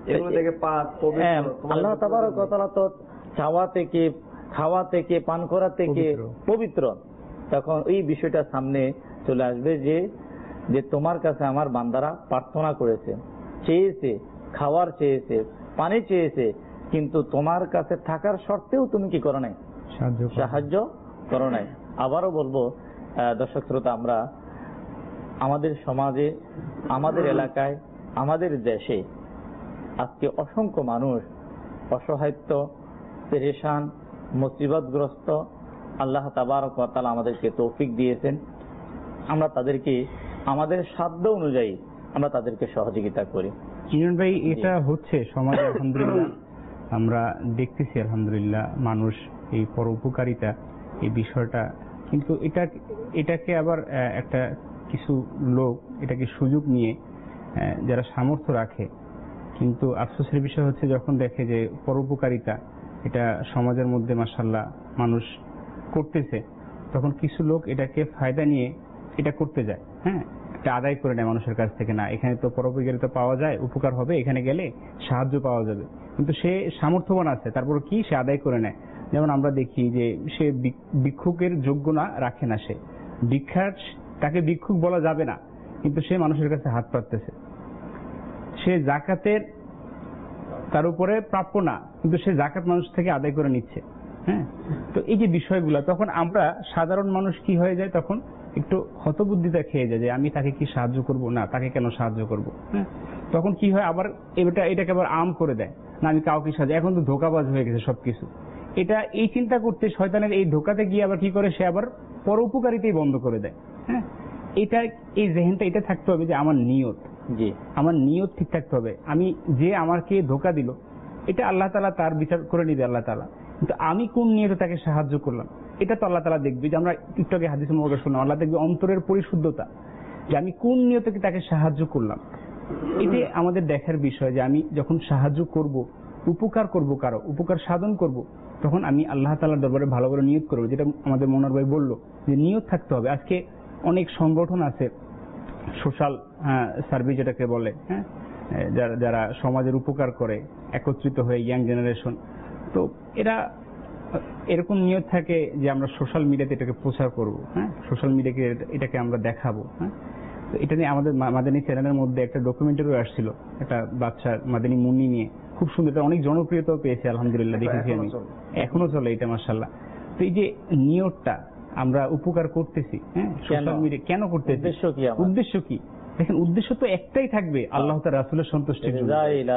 আল্লাহ তাবারক ওয়া তাআলা তো খাওয়া থেকে পান করা থেকে পবিত্র। তখন এই বিষয়টা সামনে চলে আসবে যে তোমার কাছে আমার বান্দারা প্রার্থনা করেছে, চেয়েছে, খাওয়ার চেয়েছে, পানি চেয়েছে, কিন্তু তোমার কাছে থাকার সত্ত্বেও তুমি কি করো নাই? সাহায্য করো নাই। আবারও বলবো দর্শক শ্রোতা, আমরা আমাদের সমাজে, আমাদের এলাকায়, আমাদের দেশে আজকে অসংখ্য মানুষ অসহায়ত্ব, পেরেশান, মুসিবতগ্রস্ত। আল্লাহ তাবারক ওয়া তাআলা আমাদেরকে তৌফিক দিয়েছেন, আমরা তাদেরকে আমাদের সাধ্য অনুযায়ী আমরা তাদেরকে সহযোগিতা করি। ইমরান ভাই, এটা হচ্ছে সমাজে আলহামদুলিল্লাহ আমরা দেখতেছি, আলহামদুলিল্লাহ মানুষ এই পরোপকারিতা, এই বিষয়টা, কিন্তু এটাকে আবার একটা কিছু লোক এটাকে সুযোগ নিয়ে যারা সামর্থ্য রাখে, কিন্তু আফসোসের বিষয় হচ্ছে যখন দেখে যে পরোপকারিতা এটা সমাজের মধ্যে মাশাআল্লাহ মানুষ করতেছে, তখন কিছু লোক এটাকে ফায়দা নিয়ে এটা করতে যায়, হ্যাঁ, এটা আদায় করে নেয় মানুষের কাছ থেকে। না, এখানে তো পরোপকারিতা পাওয়া যায়, উপকার হবে, এখানে গেলে সাহায্য পাওয়া যাবে, কিন্তু সে সামর্থ্যবান আছে, তারপর কি সে আদায় করে নেয়। যেমন আমরা দেখি যে সে ভিক্ষুকের যোগ্য না, রাখে না, সে ভিক্ষার, তাকে ভিক্ষুক বলা যাবে না, কিন্তু সে মানুষের কাছে হাত পাততেছে। সে জাকাতের তার উপরে প্রাপ্য না, কিন্তু সে জাকাত মানুষ থেকে আদায় করে নিচ্ছে। হ্যাঁ, তো এই যে বিষয়গুলো, তখন আমরা সাধারণ মানুষ কি হয়ে যায়, তখন একটু হতবুদ্ধিতা খেয়ে যায় যে আমি তাকে কি সাহায্য করব, না তাকে কেন সাহায্য করব। হ্যাঁ, তখন কি হয়, আবার এটাকে আবার আম করে দেয়, না আমি কাউকে সাহায্য, এখন তো ধোঁকাবাজ হয়ে গেছে সবকিছু। এটা এই চিন্তা করতে শয়তানের এই ধোঁকাতে গিয়ে আবার কি করে, সে আবার পরোপকারিতাই বন্ধ করে দেয়। হ্যাঁ, এই জেহেনটা এটা থাকতে হবে যে আমার নিয়ত, আমার নিয়ত ঠিক থাকতে হবে। আমি যে আমাকে ধোঁকা দিল, এটা আল্লাহ তাআলা তার বিচার করে নিবে আল্লাহ তাআলা, কিন্তু আমি কোন নিয়তে তাকে সাহায্য করলাম এটা তো আল্লাহ তাআলা দেখবে। যে আমরা একটু আগে হাদিসে মুবারক শুনলাম, আল্লাহ দেখবে অন্তরের পরিশুদ্ধতা, যে আমি কোন নিয়তে তাকে সাহায্য করলাম। এটাই আমাদের দেখার বিষয়, যে আমি যখন সাহায্য করব, উপকার করব, কারো উপকার সাধন করব, তখন আমি আল্লাহ তাআলার দরবারে ভালো করে নিয়ত করবো। যেটা আমাদের মনোয়ার ভাই বললো, যে নিয়ত থাকতে হবে। আজকে অনেক সংগঠন আছে, সোশ্যাল সার্ভিস যেটাকে বলে, হ্যাঁ, যারা সমাজের উপকার করে, একত্রিত হয়ে ইয়াং জেনারেশন, তো এরা এরকম নিয়ত থাকে যে আমরা সোশ্যাল মিডিয়াতে এটাকে প্রচার করব, হ্যাঁ, সোশ্যাল মিডিয়াকে এটাকে আমরা দেখাবো। হ্যাঁ, তো এটা নিয়ে আমাদের মাদানী চ্যানেলের মধ্যে একটা ডকুমেন্টারিও আসছিল, একটা বাচ্চা মাদানী মুন্নি নিয়ে, খুব সুন্দর, এটা অনেক জনপ্রিয়তা পেয়েছে আলহামদুলিল্লাহ, দেখেছি আমি, এখনো চলে এটা মাশাআল্লাহ। তো এই যে নিয়তটা আমরা উপকার করতেছি, হ্যাঁ, সোশ্যাল মিডিয়া কেন করতেছি, উদ্দেশ্য কি? দেখেন, উদ্দেশ্য তো একটাই থাকবে, আল্লাহ তাআলা রাসূলের সন্তুষ্টির জন্য।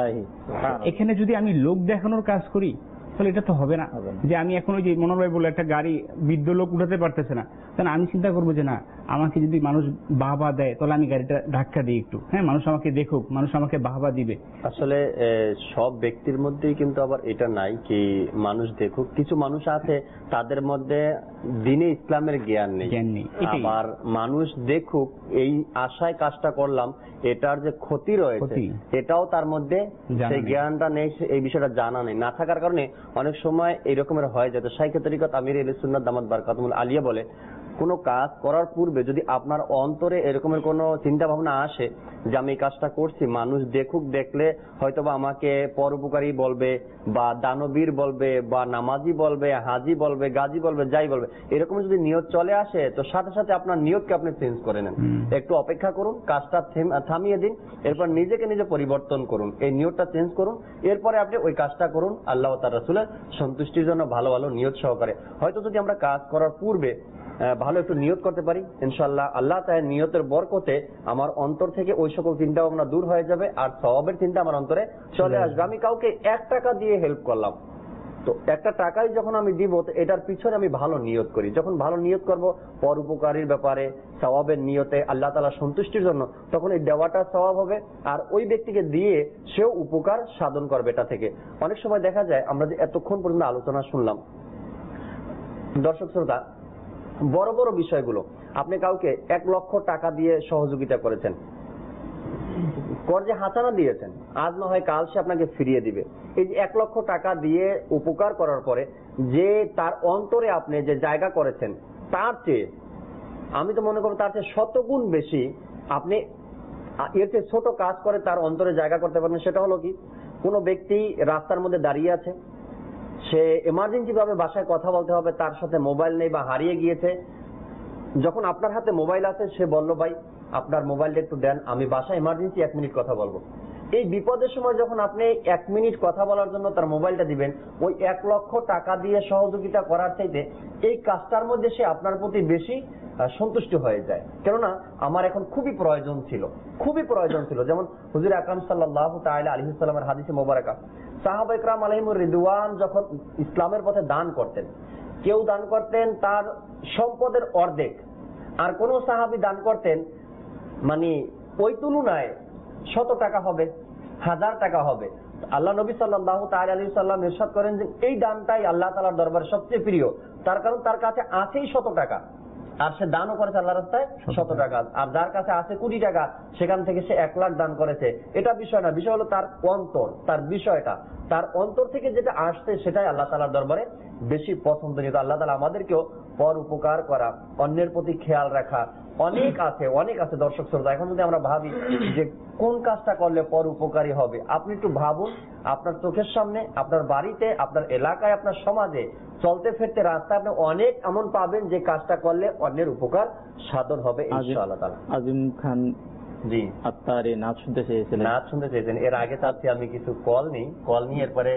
এখানে যদি আমি লোক দেখানোর কাজ করি, তাহলে এটা তো হবে না। যে আমি এখন ওই যে মনোহর ভাই বলে একটা গাড়ি বৃদ্ধ লোক উঠাতে পারতেছে না, তাহলে আমি চিন্তা করবো যে না, আমাকে যদি মানুষ বাহবা দেয়, তাহলে আমি গাড়িটা ধাক্কা দিই একটু, হ্যাঁ, মানুষ আমাকে দেখুক, মানুষ আমাকে বাহবা দিবে। আসলে সব ব্যক্তির মধ্যেই কিন্তু আবার এটা নাই কি মানুষ দেখুক। কিছু মানুষ আছে তাদের মধ্যে দ্বীনে ইসলামের জ্ঞান নেই, আবার মানুষ দেখুক এই আশায় কাজটা করলাম, এটার যে ক্ষতি রয়েছে এটাও তার মধ্যে সেই জ্ঞানটা নেই, এই বিষয়টা জানা নেই। না থাকার কারণে অনেক সময় এইরকমের হয়, যাতে শাইখে তরিকত আমির আহলে সুন্নাত দামাত বারকাতুহুল আলিয়া বলে, কোনো কাজ করার পূর্বে যদি আপনার অন্তরে এরকমের কোনো চিন্তা ভাবনা আসে যে আমি এই কাজটা করছি, মানুষ দেখুক, দেখলে হয়তোবা আমাকে পরোপকারী বলবে, বা দানবীর বলবে, বা নামাজি বলবে, হাজি বলবে, গাজী বলবে, যাই বলবে, এরকম যদি নিয়ত চলে আসে, তো সাথে সাথে আপনার নিয়তকে আপনি চেঞ্জ করে নেন। একটু অপেক্ষা করুন, কাজটা থামিয়ে দিন, এরপর নিজেকে নিজে পরিবর্তন করুন, এই নিয়তটা চেঞ্জ করুন, এরপরে আপনি ওই কাজটা করুন আল্লাহ ও তার রাসূলের সন্তুষ্টির জন্য ভালো ভালো নিয়ত সহকারে। হয়তো যদি আমরা কাজ করার পূর্বে ভালো একটু নিয়ত করতে পারি, ইনশাআল্লাহ আল্লাহ তাআলা নিয়তের বরকতে আমার অন্তর থেকে ওই সকল চিন্তা ভাবনা দূর হয়ে যাবে, আর সওয়াবের চিন্তা আমার অন্তরে চলে আসবে। আমি কাউকে 1 টাকা দিয়ে হেল্প করলাম, তো 1 টাকাই যখন আমি দিব, এটার পিছনে আমি ভালো নিয়ত করি। যখন ভালো নিয়ত করব পরোপকারীর ব্যাপারে, সওয়াবের নিয়তে, আল্লাহ তাআলা সন্তুষ্টির জন্য, তখন এই দেওয়াটা সওয়াব হবে, আর ওই ব্যক্তিকে দিয়ে সেও উপকার সাধন করবে এটা থেকে। অনেক সময় দেখা যায় আমরা যে এতক্ষণ পর্যন্ত আলোচনা শুনলাম, দর্শক শ্রোতা, বড় বড় বিষয়গুলো, আপনি কাউকে 1 লক্ষ টাকা দিয়ে সহযোগিতা করেছেন, কর্জে হাসানা দিয়েছেন, আজ না হয় কাল সে আপনাকে ফিরিয়ে দিবে। এই যে 1 লক্ষ টাকা দিয়ে উপকার করার পরে যে তার অন্তরে আপনি যে জায়গা করেছেন, তার চেয়ে আমি তো মনে করব তার চেয়ে 100 গুণ বেশি আপনি এর চেয়ে ছোট কাজ করে তার অন্তরে জায়গা করতে পারবেন। সেটা হলো কি, কোনো ব্যক্তি রাস্তার মধ্যে দাঁড়িয়ে আছে, সে এমার্জেন্সি ভাবে বাসায় কথা বলতে হবে, তার সাথে মোবাইল নেই বা হারিয়ে গিয়েছে, যখন আপনার হাতে মোবাইল আছে সে বলল ভাই আপনার মোবাইলটা একটু দেন, আমি বাসায় ইমার্জেন্সি 1 মিনিট কথা বলবো। এই বিপদের সময় যখন আপনি 1 মিনিট কথা বলার জন্য তার মোবাইলটা দিবেন, ওই 1 লক্ষ টাকা দিয়ে সহযোগিতা করার চাইতে এই কাজটার মধ্যে সে আপনার প্রতি বেশি সন্তুষ্ট হয়ে যায়। কেননা আমার এখন খুবই প্রয়োজন ছিল। যেমন হুজুর আকরাম সাল্লাল্লাহু তাআলা আলাইহি ওয়াসাল্লামের হাদিসে মোবারকা, সাহাবা ইকরাম আলাইহিমুর রিদওয়ান যখন ইসলামের পথে দান করতেন, কেউ দান করতেন তার সম্পদের অর্ধেক, আর কোন সাহাবী দান করতেন মানে ওই তুলনায় 100 টাকা হবে, 1000 টাকা হবে। আল্লাহ নবী সাল্লাল্লাহু তাআলা আলাইহি ওয়াসাল্লাম ইরশাদ করেন যে এই দানটাই আল্লাহ তাআলার দরবারে সবচেয়ে প্রিয়, তার কারণ তার কাছে আছেই 100 টাকা, আর সে দানও করেছে আল্লাহর রাস্তায় 100 টাকা। আর যার কাছে আছে কোটি টাকা, সেখান থেকে সে 1 লাখ দান করেছে। এটা বিষয় না, বিষয় হলো তার অন্তর, তার বিষয়টা, তার অন্তর থেকে যেটা আসছে সেটাই আল্লাহ তাআলার দরবারে বেশি পছন্দনীয়। আল্লাহ তাআলা আমাদেরকেও পর উপকার করা, অন্যের প্রতি খেয়াল রাখা অনেক আছে দর্শক শ্রোতা। এখন যদি আমরা ভাবি যে কোন কাজটা করলে পর উপকারী হবে, আপনি একটু ভাবুন। আপনার চোখের সামনে, আপনার বাড়িতে, আপনার এলাকায়, আপনার সমাজে, চলতে ফিরতে রাস্তায় আপনি অনেক এমন পাবেন যে কাজটা করলে অন্যের উপকার সাধন হবে ইনশাআল্লাহ তাআলা। আজিম খান জি আপনার এই নাচ শুনতে চেয়েছেন। এর আগে চাচ্ছি আমি কিছু কল নিয়ে এরপরে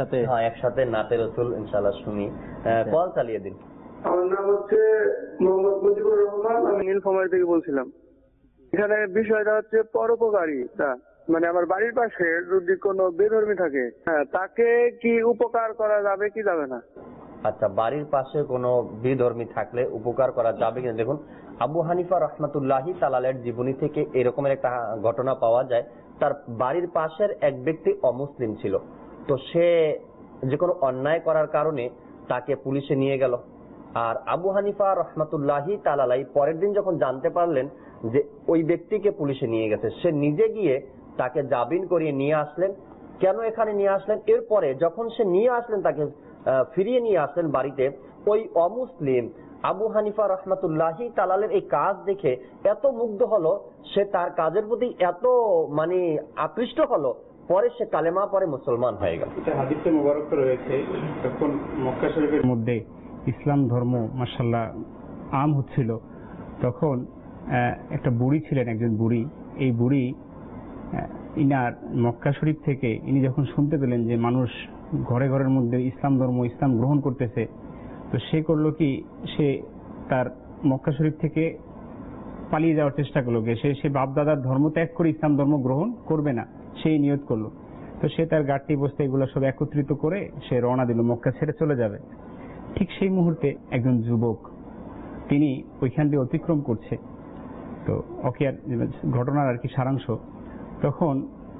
একসাথে নাতে রসুল ইনশাআল্লাহ শুনি। কল চালিয়ে দিন। আমার নাম হচ্ছে মোহাম্মদ মুজিবুর রহমান, আমি নীলফামারী থেকে বলছিলাম। এখানে বিষয়টা হচ্ছে পরোপকারিতা, মানে আমার বাড়ির পাশে যদি কোনো বেধর্মী থাকে, হ্যাঁ, তাকে কি উপকার করা যাবে কি যাবে না? আচ্ছা, বাড়ির পাশে কোনো বিধর্মী থাকলে উপকার করা যাবে কিনা? দেখুন, আবু হানিফা রাহমাতুল্লাহি তাআলার জীবনী থেকে এরকমের একটা ঘটনা পাওয়া যায়। তার বাড়ির পাশের এক ব্যক্তি অমুসলিম ছিল, তো সে যে কোনো অন্যায় করার কারণে তাকে পুলিশে নিয়ে গেল। আর আবু হানিফা রাহমাতুল্লাহি তাআলা পরের দিন যখন জানতে পারলেন যে ওই ব্যক্তিকে পুলিশে নিয়ে গেছে, সে নিজে গিয়ে তাকে জামিন করিয়ে নিয়ে আসলেন। কেন এখানে নিয়ে আসলেন? এরপরে যখন সে নিয়ে আসলেন, তাকে ফিরিয়ে নিয়ে আসলেন বাড়িতে, ওই অমুসলিম আবু হানিফা রাহমাতুল্লাহি তাআলার এই কাজ দেখে এত মুগ্ধ হলো, সে তার কাজের প্রতি এত মানে আকৃষ্ট হলো, পরে সে কালেমা পরে মুসলমান হয়ে গেল। হাদিসে মুবারক রয়েছে, যখন মক্কা শরীফের মধ্যে ইসলাম ধর্ম মাশাআল্লাহ আম হচ্ছিল, তখন একটা বুড়ি ছিলেন, একজন বুড়ি। এই বুড়ি ইনার মক্কা শরীফ থেকে ইনি যখন শুনতে পেলেন যে মানুষ ঘরে ঘরের মধ্যে ইসলাম গ্রহণ করতেছে, তো সে করলো কি, সে তার মক্কা শরীফ থেকে পালিয়ে যাওয়ার চেষ্টা করলো। সে বাপ দাদার ধর্ম ত্যাগ করে ইসলাম ধর্ম গ্রহণ করবে না, সেই নিয়ত করলো। তো সে তার গাড়ি বস্তা এগুলো সব একত্রিত করে সে রওনা দিল, মক্কা ছেড়ে চলে যাবে। ঠিক সেই মুহূর্তে একজন যুবক, তিনি ওইখান দিয়ে অতিক্রম করছে। তো অকিয়ার ঘটনার আর কি সারাংশ, তখন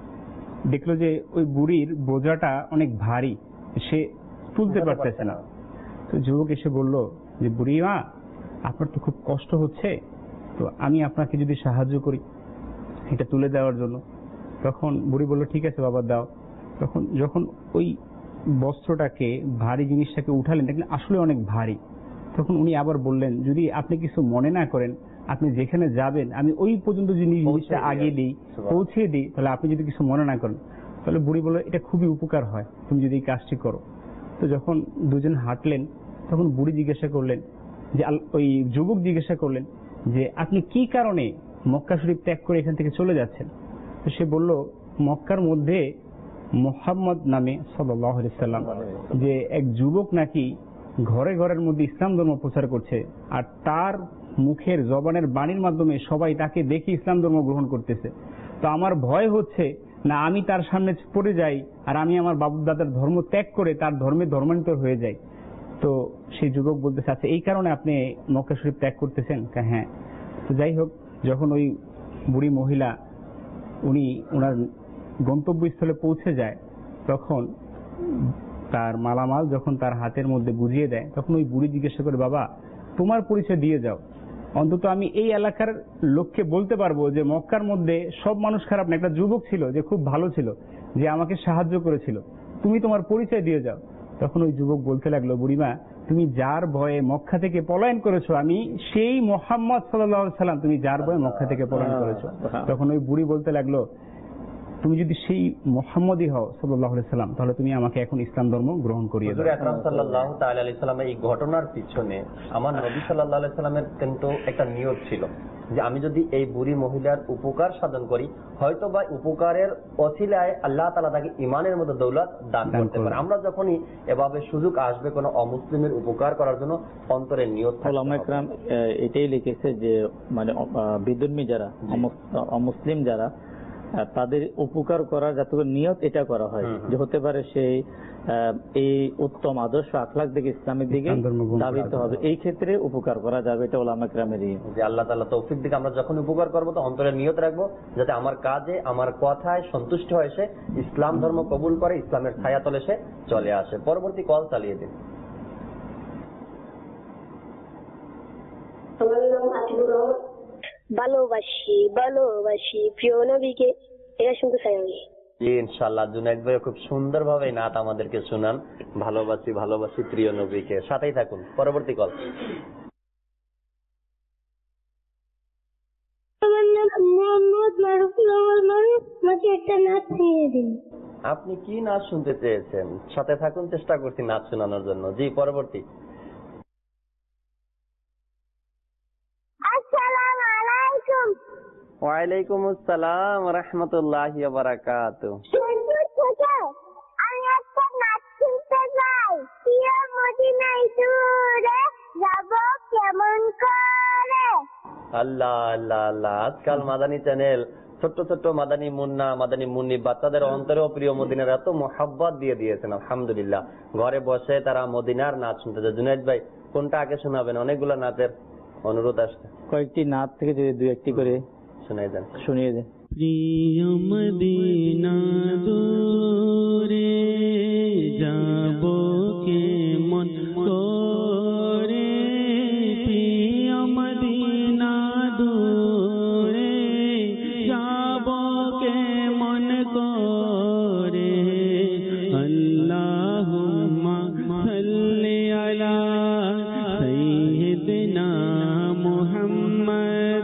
দেখলো যে ওই বুড়ির বোঝাটা অনেক ভারী, সে তুলতে পারতেছে না। তো যুবক এসে বলল যে বুড়ি মা, আপনার তো খুব কষ্ট হচ্ছে, তো আমি আপনাকে যদি সাহায্য করি এটা তুলে দেওয়ার জন্য। তখন বুড়ি বলল ঠিক আছে বাবা, দাও। তখন যখন ওই বস্ত্রটাকে, ভারী জিনিসটাকে উঠালেন, দেখলেন আসলে অনেক ভারী। তখন উনি আবার বললেন, যদি আপনি কিছু মনে না করেন, আপনি যেখানে যাবেন আমি ওই পর্যন্ত যদি জিনিসটা আগে দিই, পৌঁছে দিই, তাহলে আপনি যদি কিছু মনে না করেন। তাহলে বুড়ি বলল এটা খুবই উপকার হয় তুমি যদি এই কাজটি করো। তো যখন দুজন হাঁটলেন, তখন বুড়ি জিজ্ঞাসা করলেন যে, ওই যুবক জিজ্ঞাসা করলেন যে আপনি কি কারণে মক্কা শরীফ ত্যাগ করে এখান থেকে চলে যাচ্ছেন? তো সে বলল, মক্কার মধ্যে মুহাম্মদ নামে সাল্লাল্লাহু আলাইহি সাল্লাম যে এক যুবক নাকি ঘরে ঘরের মধ্যে ইসলাম ধর্ম প্রচার করছে, আর তার মুখের জবানের বাণীর মাধ্যমে সবাই তাকে দেখে ইসলাম ধর্ম গ্রহণ করতেছে। তো আমার ভয় হচ্ছে না আমি তার সামনে পড়ে যাই আর আমি আমার বাবু দাদার ধর্ম ত্যাগ করে তার ধর্মে ধর্মান্তর হয়ে যাই। তো সেই যুবক বলতেছে, আচ্ছা এই কারণে আপনি মক্কা শরীফ ত্যাগ করতেছেন? হ্যাঁ। তো যাই হোক, যখন ওই বুড়ি মহিলা উনি ওনার গন্তব্যস্থলে পৌঁছে যায়, তখন তার মালামাল যখন তার হাতের মধ্যে বুঝিয়ে দেয়, তখন ওই বুড়ি জিজ্ঞাসা করে, বাবা তোমার পরিচয় দিয়ে যাও, অন্তত আমি এই এলাকার লোককে বলতে পারবো যে মক্কার মধ্যে সব মানুষ খারাপ না, একটা যুবক ছিল যে খুব ভালো ছিল, যে আমাকে সাহায্য করেছিল, তুমি তোমার পরিচয় দিয়ে যাও। তখন ওই যুবক বলতে লাগলো, বুড়িমা তুমি যার ভয়ে মক্কা থেকে পলায়ন করেছো, আমি সেই মুহাম্মদ সাল্লাল্লাহু আলাইহি সাল্লাম, তুমি যার ভয়ে মক্কা থেকে পলায়ন করেছো। তখন ওই বুড়ি বলতে লাগলো, তুমি যদি সেই মুহাম্মদই হও সাল্লাল্লাহু আলাইহি সাল্লাম, তাহলে তুমি আমাকে এখন ইসলাম ধর্ম গ্রহণ করিয়ে দাও। হুজুর আকরাম সাল্লাল্লাহু তাআলা আলাইহি সাল্লামের এই ঘটনার পিছনে আমার নবী সাল্লাল্লাহু আলাইহি সাল্লামের কিন্তু একটা নিয়ত ছিল যে আমি যদি এই বুড়ি মহিলার উপকার সাধন করি, হয়তো বা উপকারের ওসিলায় আল্লাহ তাআলা তাকে ঈমানের মতো দৌলত দান করতে পারে। আমরা যখনই এভাবে সুযোগ আসবে কোনো অমুসলিমের উপকার করার জন্য, অন্তরের নিয়ত ওলামা একরাম এটাই লিখেছে যে মানে বিধর্মী যারা, অমুসলিম যারা, তাদের উপকার করার যতটুকু নিয়ত এটা করা হয় যে হতে পারে সেই এই উত্তম আদর্শ আখলাক দিকে, ইসলামের দিকে ধাবিত হবে, এই ক্ষেত্রে উপকার করা যাবে। এটা ওলামা একরামের যে আল্লাহ তাআলা তৌফিক দিকে আমরা যখন উপকার করবো তো অন্তরের নিয়ত রাখবো যাতে আমার কাজে, আমার কথায় সন্তুষ্ট হয়ে সে ইসলাম ধর্ম কবুল করে, ইসলামের ছায়াতলে সে চলে আসে। পরবর্তী কল চালিয়ে দিন। আমার নাম আতিকুর রহমান। ভালোবাসি ভালোবাসি প্রিয় নবীকে, এটা শুনতে চাই আমি। ইনশাআল্লাহ জুনায়েদ ভাই খুব সুন্দর ভাবে নাত আমাদেরকে শুনান, ভালোবাসি ভালোবাসি প্রিয় নবীকে। সাথেই থাকুন। পরবর্তী কল। আপনি কি নাচ শুনতে চেয়েছেন? সাথে থাকুন, চেষ্টা করছি নাচ শোনানোর জন্য। জি, পরবর্তী। ওয়ালাইকুম আসসালাম ওয়া রাহমাতুল্লাহি ওয়া বারাকাতুহু। আমি একটা নাচ শুনতে চাই। প্রিয় মদিনায় দূরে যাব কেমন করে। আল্লাহ আল্লাহ আল্লাহ। আজকাল মাদানী চ্যানেল ছোট্ট ছোট্ট মাদানী মুন্না, মাদানী মুন্নি বাচ্চাদের অন্তরেও প্রিয় মদিনার এত মোহাব্বত দিয়ে দিয়েছেন, আলহামদুলিল্লাহ। ঘরে বসে তারা মদিনার নাচ শুনতেছে। জুনায়েদ ভাই কোনটা আগে শোনাবেন? অনেকগুলো নাচের অনুরোধ আসছে, কয়েকটি নাচ থেকে যদি দুই একটি করে শুনিয়ে দেন। প্রিয় মদিনা দূরে যাব কেমন করে, প্রিয় মদিনা দূরে যাব কেমন করে, আল্লাহুম্মা সাল্লি আলা সাইয়্যিদিনা মুহাম্মাদ,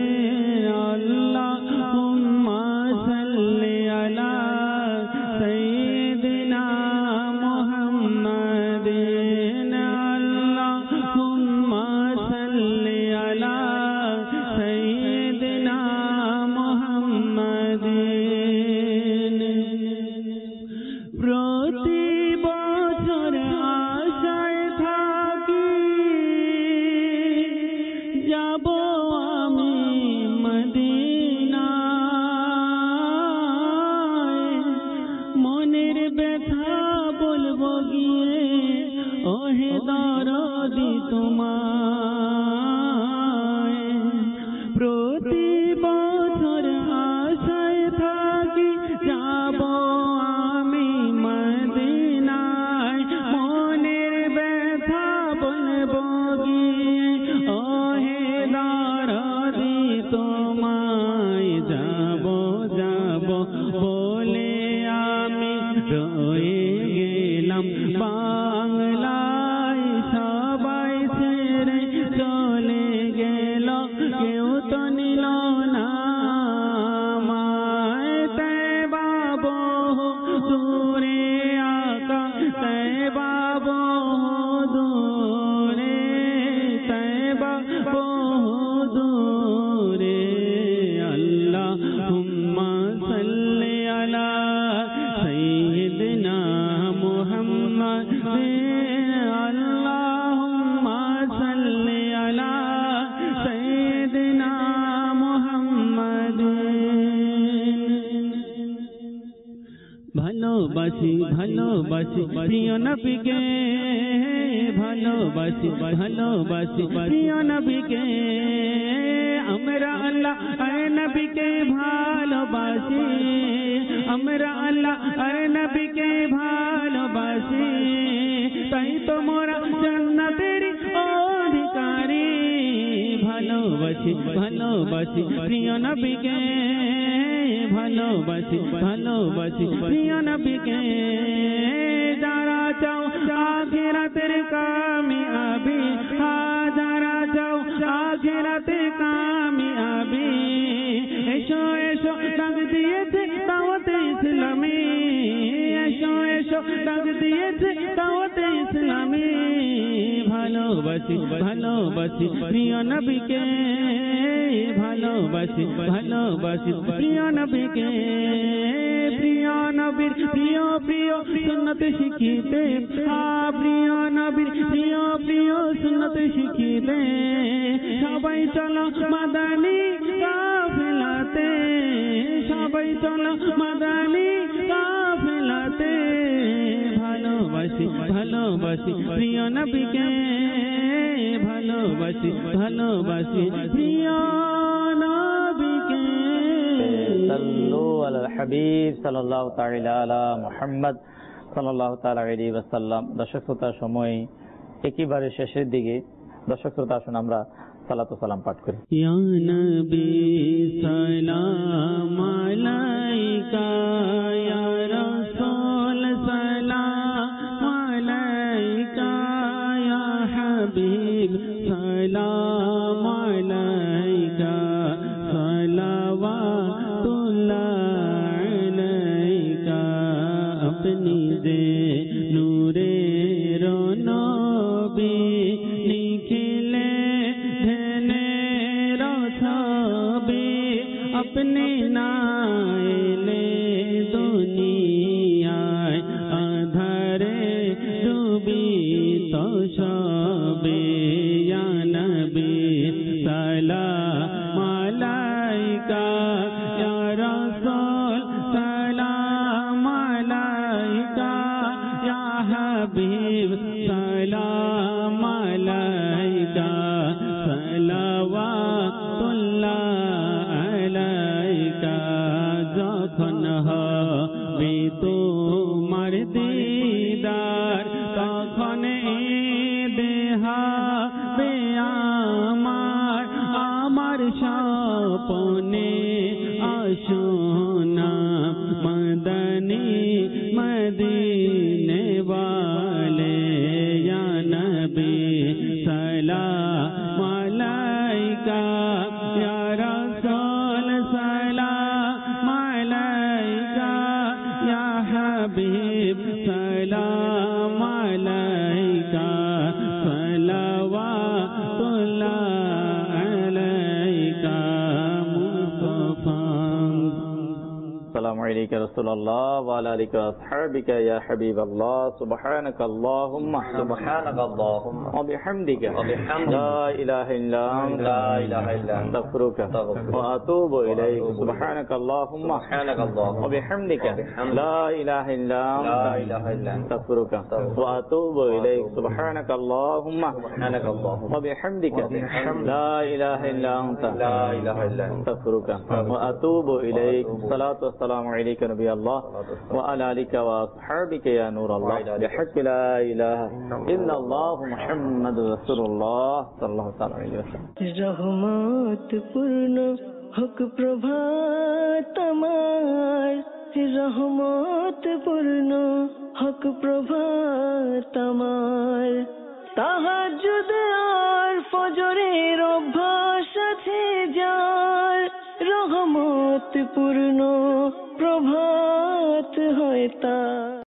ভালোবাসি ভালোবাসি প্রিয় নবীকে, ভালোবাসি ভালোবাসি প্রিয় নবীকে, আমরা আল্লাহ আর নবীকে ভালোবাসি, আমরা আল্লাহ আর নবীকে ভালোবাসি, তাই তো মোরা জান্নাতের অধিকারী। ভালোবাসি ভালোবাসি প্রিয় নবীকে, ভালোবাসি ভালোবাসি প্রিয় নবীকে, যারা চাও আখিরাতের কামিয়াবি, যারা চাও আখিরাতের কামিয়াবি, এসো এসো ডাক দিয়েছে দাওয়াত এসো ডাক দিয়েছে দাওয়াতে ইসলামী। ভালোবাসি ভালোবাসি প্রিয় নবীকে, ভালোবাসি ভালোবাসি প্রিয় নবীকে। প্রিয় নবীর প্রিয় প্রিয় সুন্নত শিখিতে, প্রিয় নবীর প্রিয় প্রিয় সুন্নত শিখিতে। সবাই চলো মাদানী কাফেলাতে, সবাই চলো মাদানী কাফেলাতে। ভালোবাসি ভালোবাসি প্রিয় নবীকে, ভালোবাসি ভালোবাসি প্রিয় নবীকে। সাল্লু আলাল হাবিব সাল্লাল্লাহু তাআলা আলা মুহাম্মদ সাল্লাল্লাহু তাআলা আলাইহি ওয়াসাল্লাম। দর্শক শ্রোতা, সময় একেবারে শেষের দিকে। দর্শক শ্রোতা, আসুন আমরা সালাত ও সালাম পাঠ করি। ইয়া নবী সালাম আলাইকা, ইয়া রাসূল সালাম আলাইকা, ইয়া হাবিব সালাম আলাইকা, সালাওয়াতুল্লাহ আলাইকা। আপনি যে নূরের নবী, নিখিলে ধনের ছবি। আপনি না এলে দুনিয়ায়, আধারে ডুবিত সবে। ইয়া নবী সালাম আলাইকা, ইয়া রাসূল সালাম আলাইকা, ইয়া হাবিব সালাম আলাইকা, সালাওয়াতুল্লাহ আলাইকা। যখন হবে তোমার দিদার, তখন দেহাবে আমার, আমার স্বপ্নে আসোনা মদনী মদিনে वाले। या नबी सलाम अलैका, या रसूल सलाम अलैका, या हबीब सलाम अलैका, सलावतुल्लाह अलैका मुस्तफा। अस्सलामु अलैका रसूलुल्लाह व अला आलिका व अस्हाबिका या हबीबल्लाह। सुबहानकल्लाहुम्मा व बिहम्दिका ला इलाहा इल्ला अंता अस्तगफिरुका व अतूबु इलैक। सुबहानकल्लाहुम्मा व बिहम्दिका ला इलाहा इल्ला अंता अस्तगफिरुका व अतूबु इलैक। सुबहानकल्लाहुम्मा व बिहम्दिका ला इलाहा इल्ला अंता अस्तगफिरुका व अतूबु इलैक। सलातु वस्सलामु अलैका नबी अल्लाह व अला आलिका व अस्हाबिका या नूर अल्लाह। बिहक़्क़ि ला इलाहा इल्लल्लाह मुहम्मदुर रासूलुल्लाह सल्लल्लाहु अलैहि वसल्लम। রহমত পূর্ণ হোক প্রভাত আমার, রহমত পূর্ণ হোক প্রভাত আমার। তাহাজ্জুদ আর ফজরের অভ্যাস আছে যার, রহমত পূর্ণ প্রভাত হয় তার।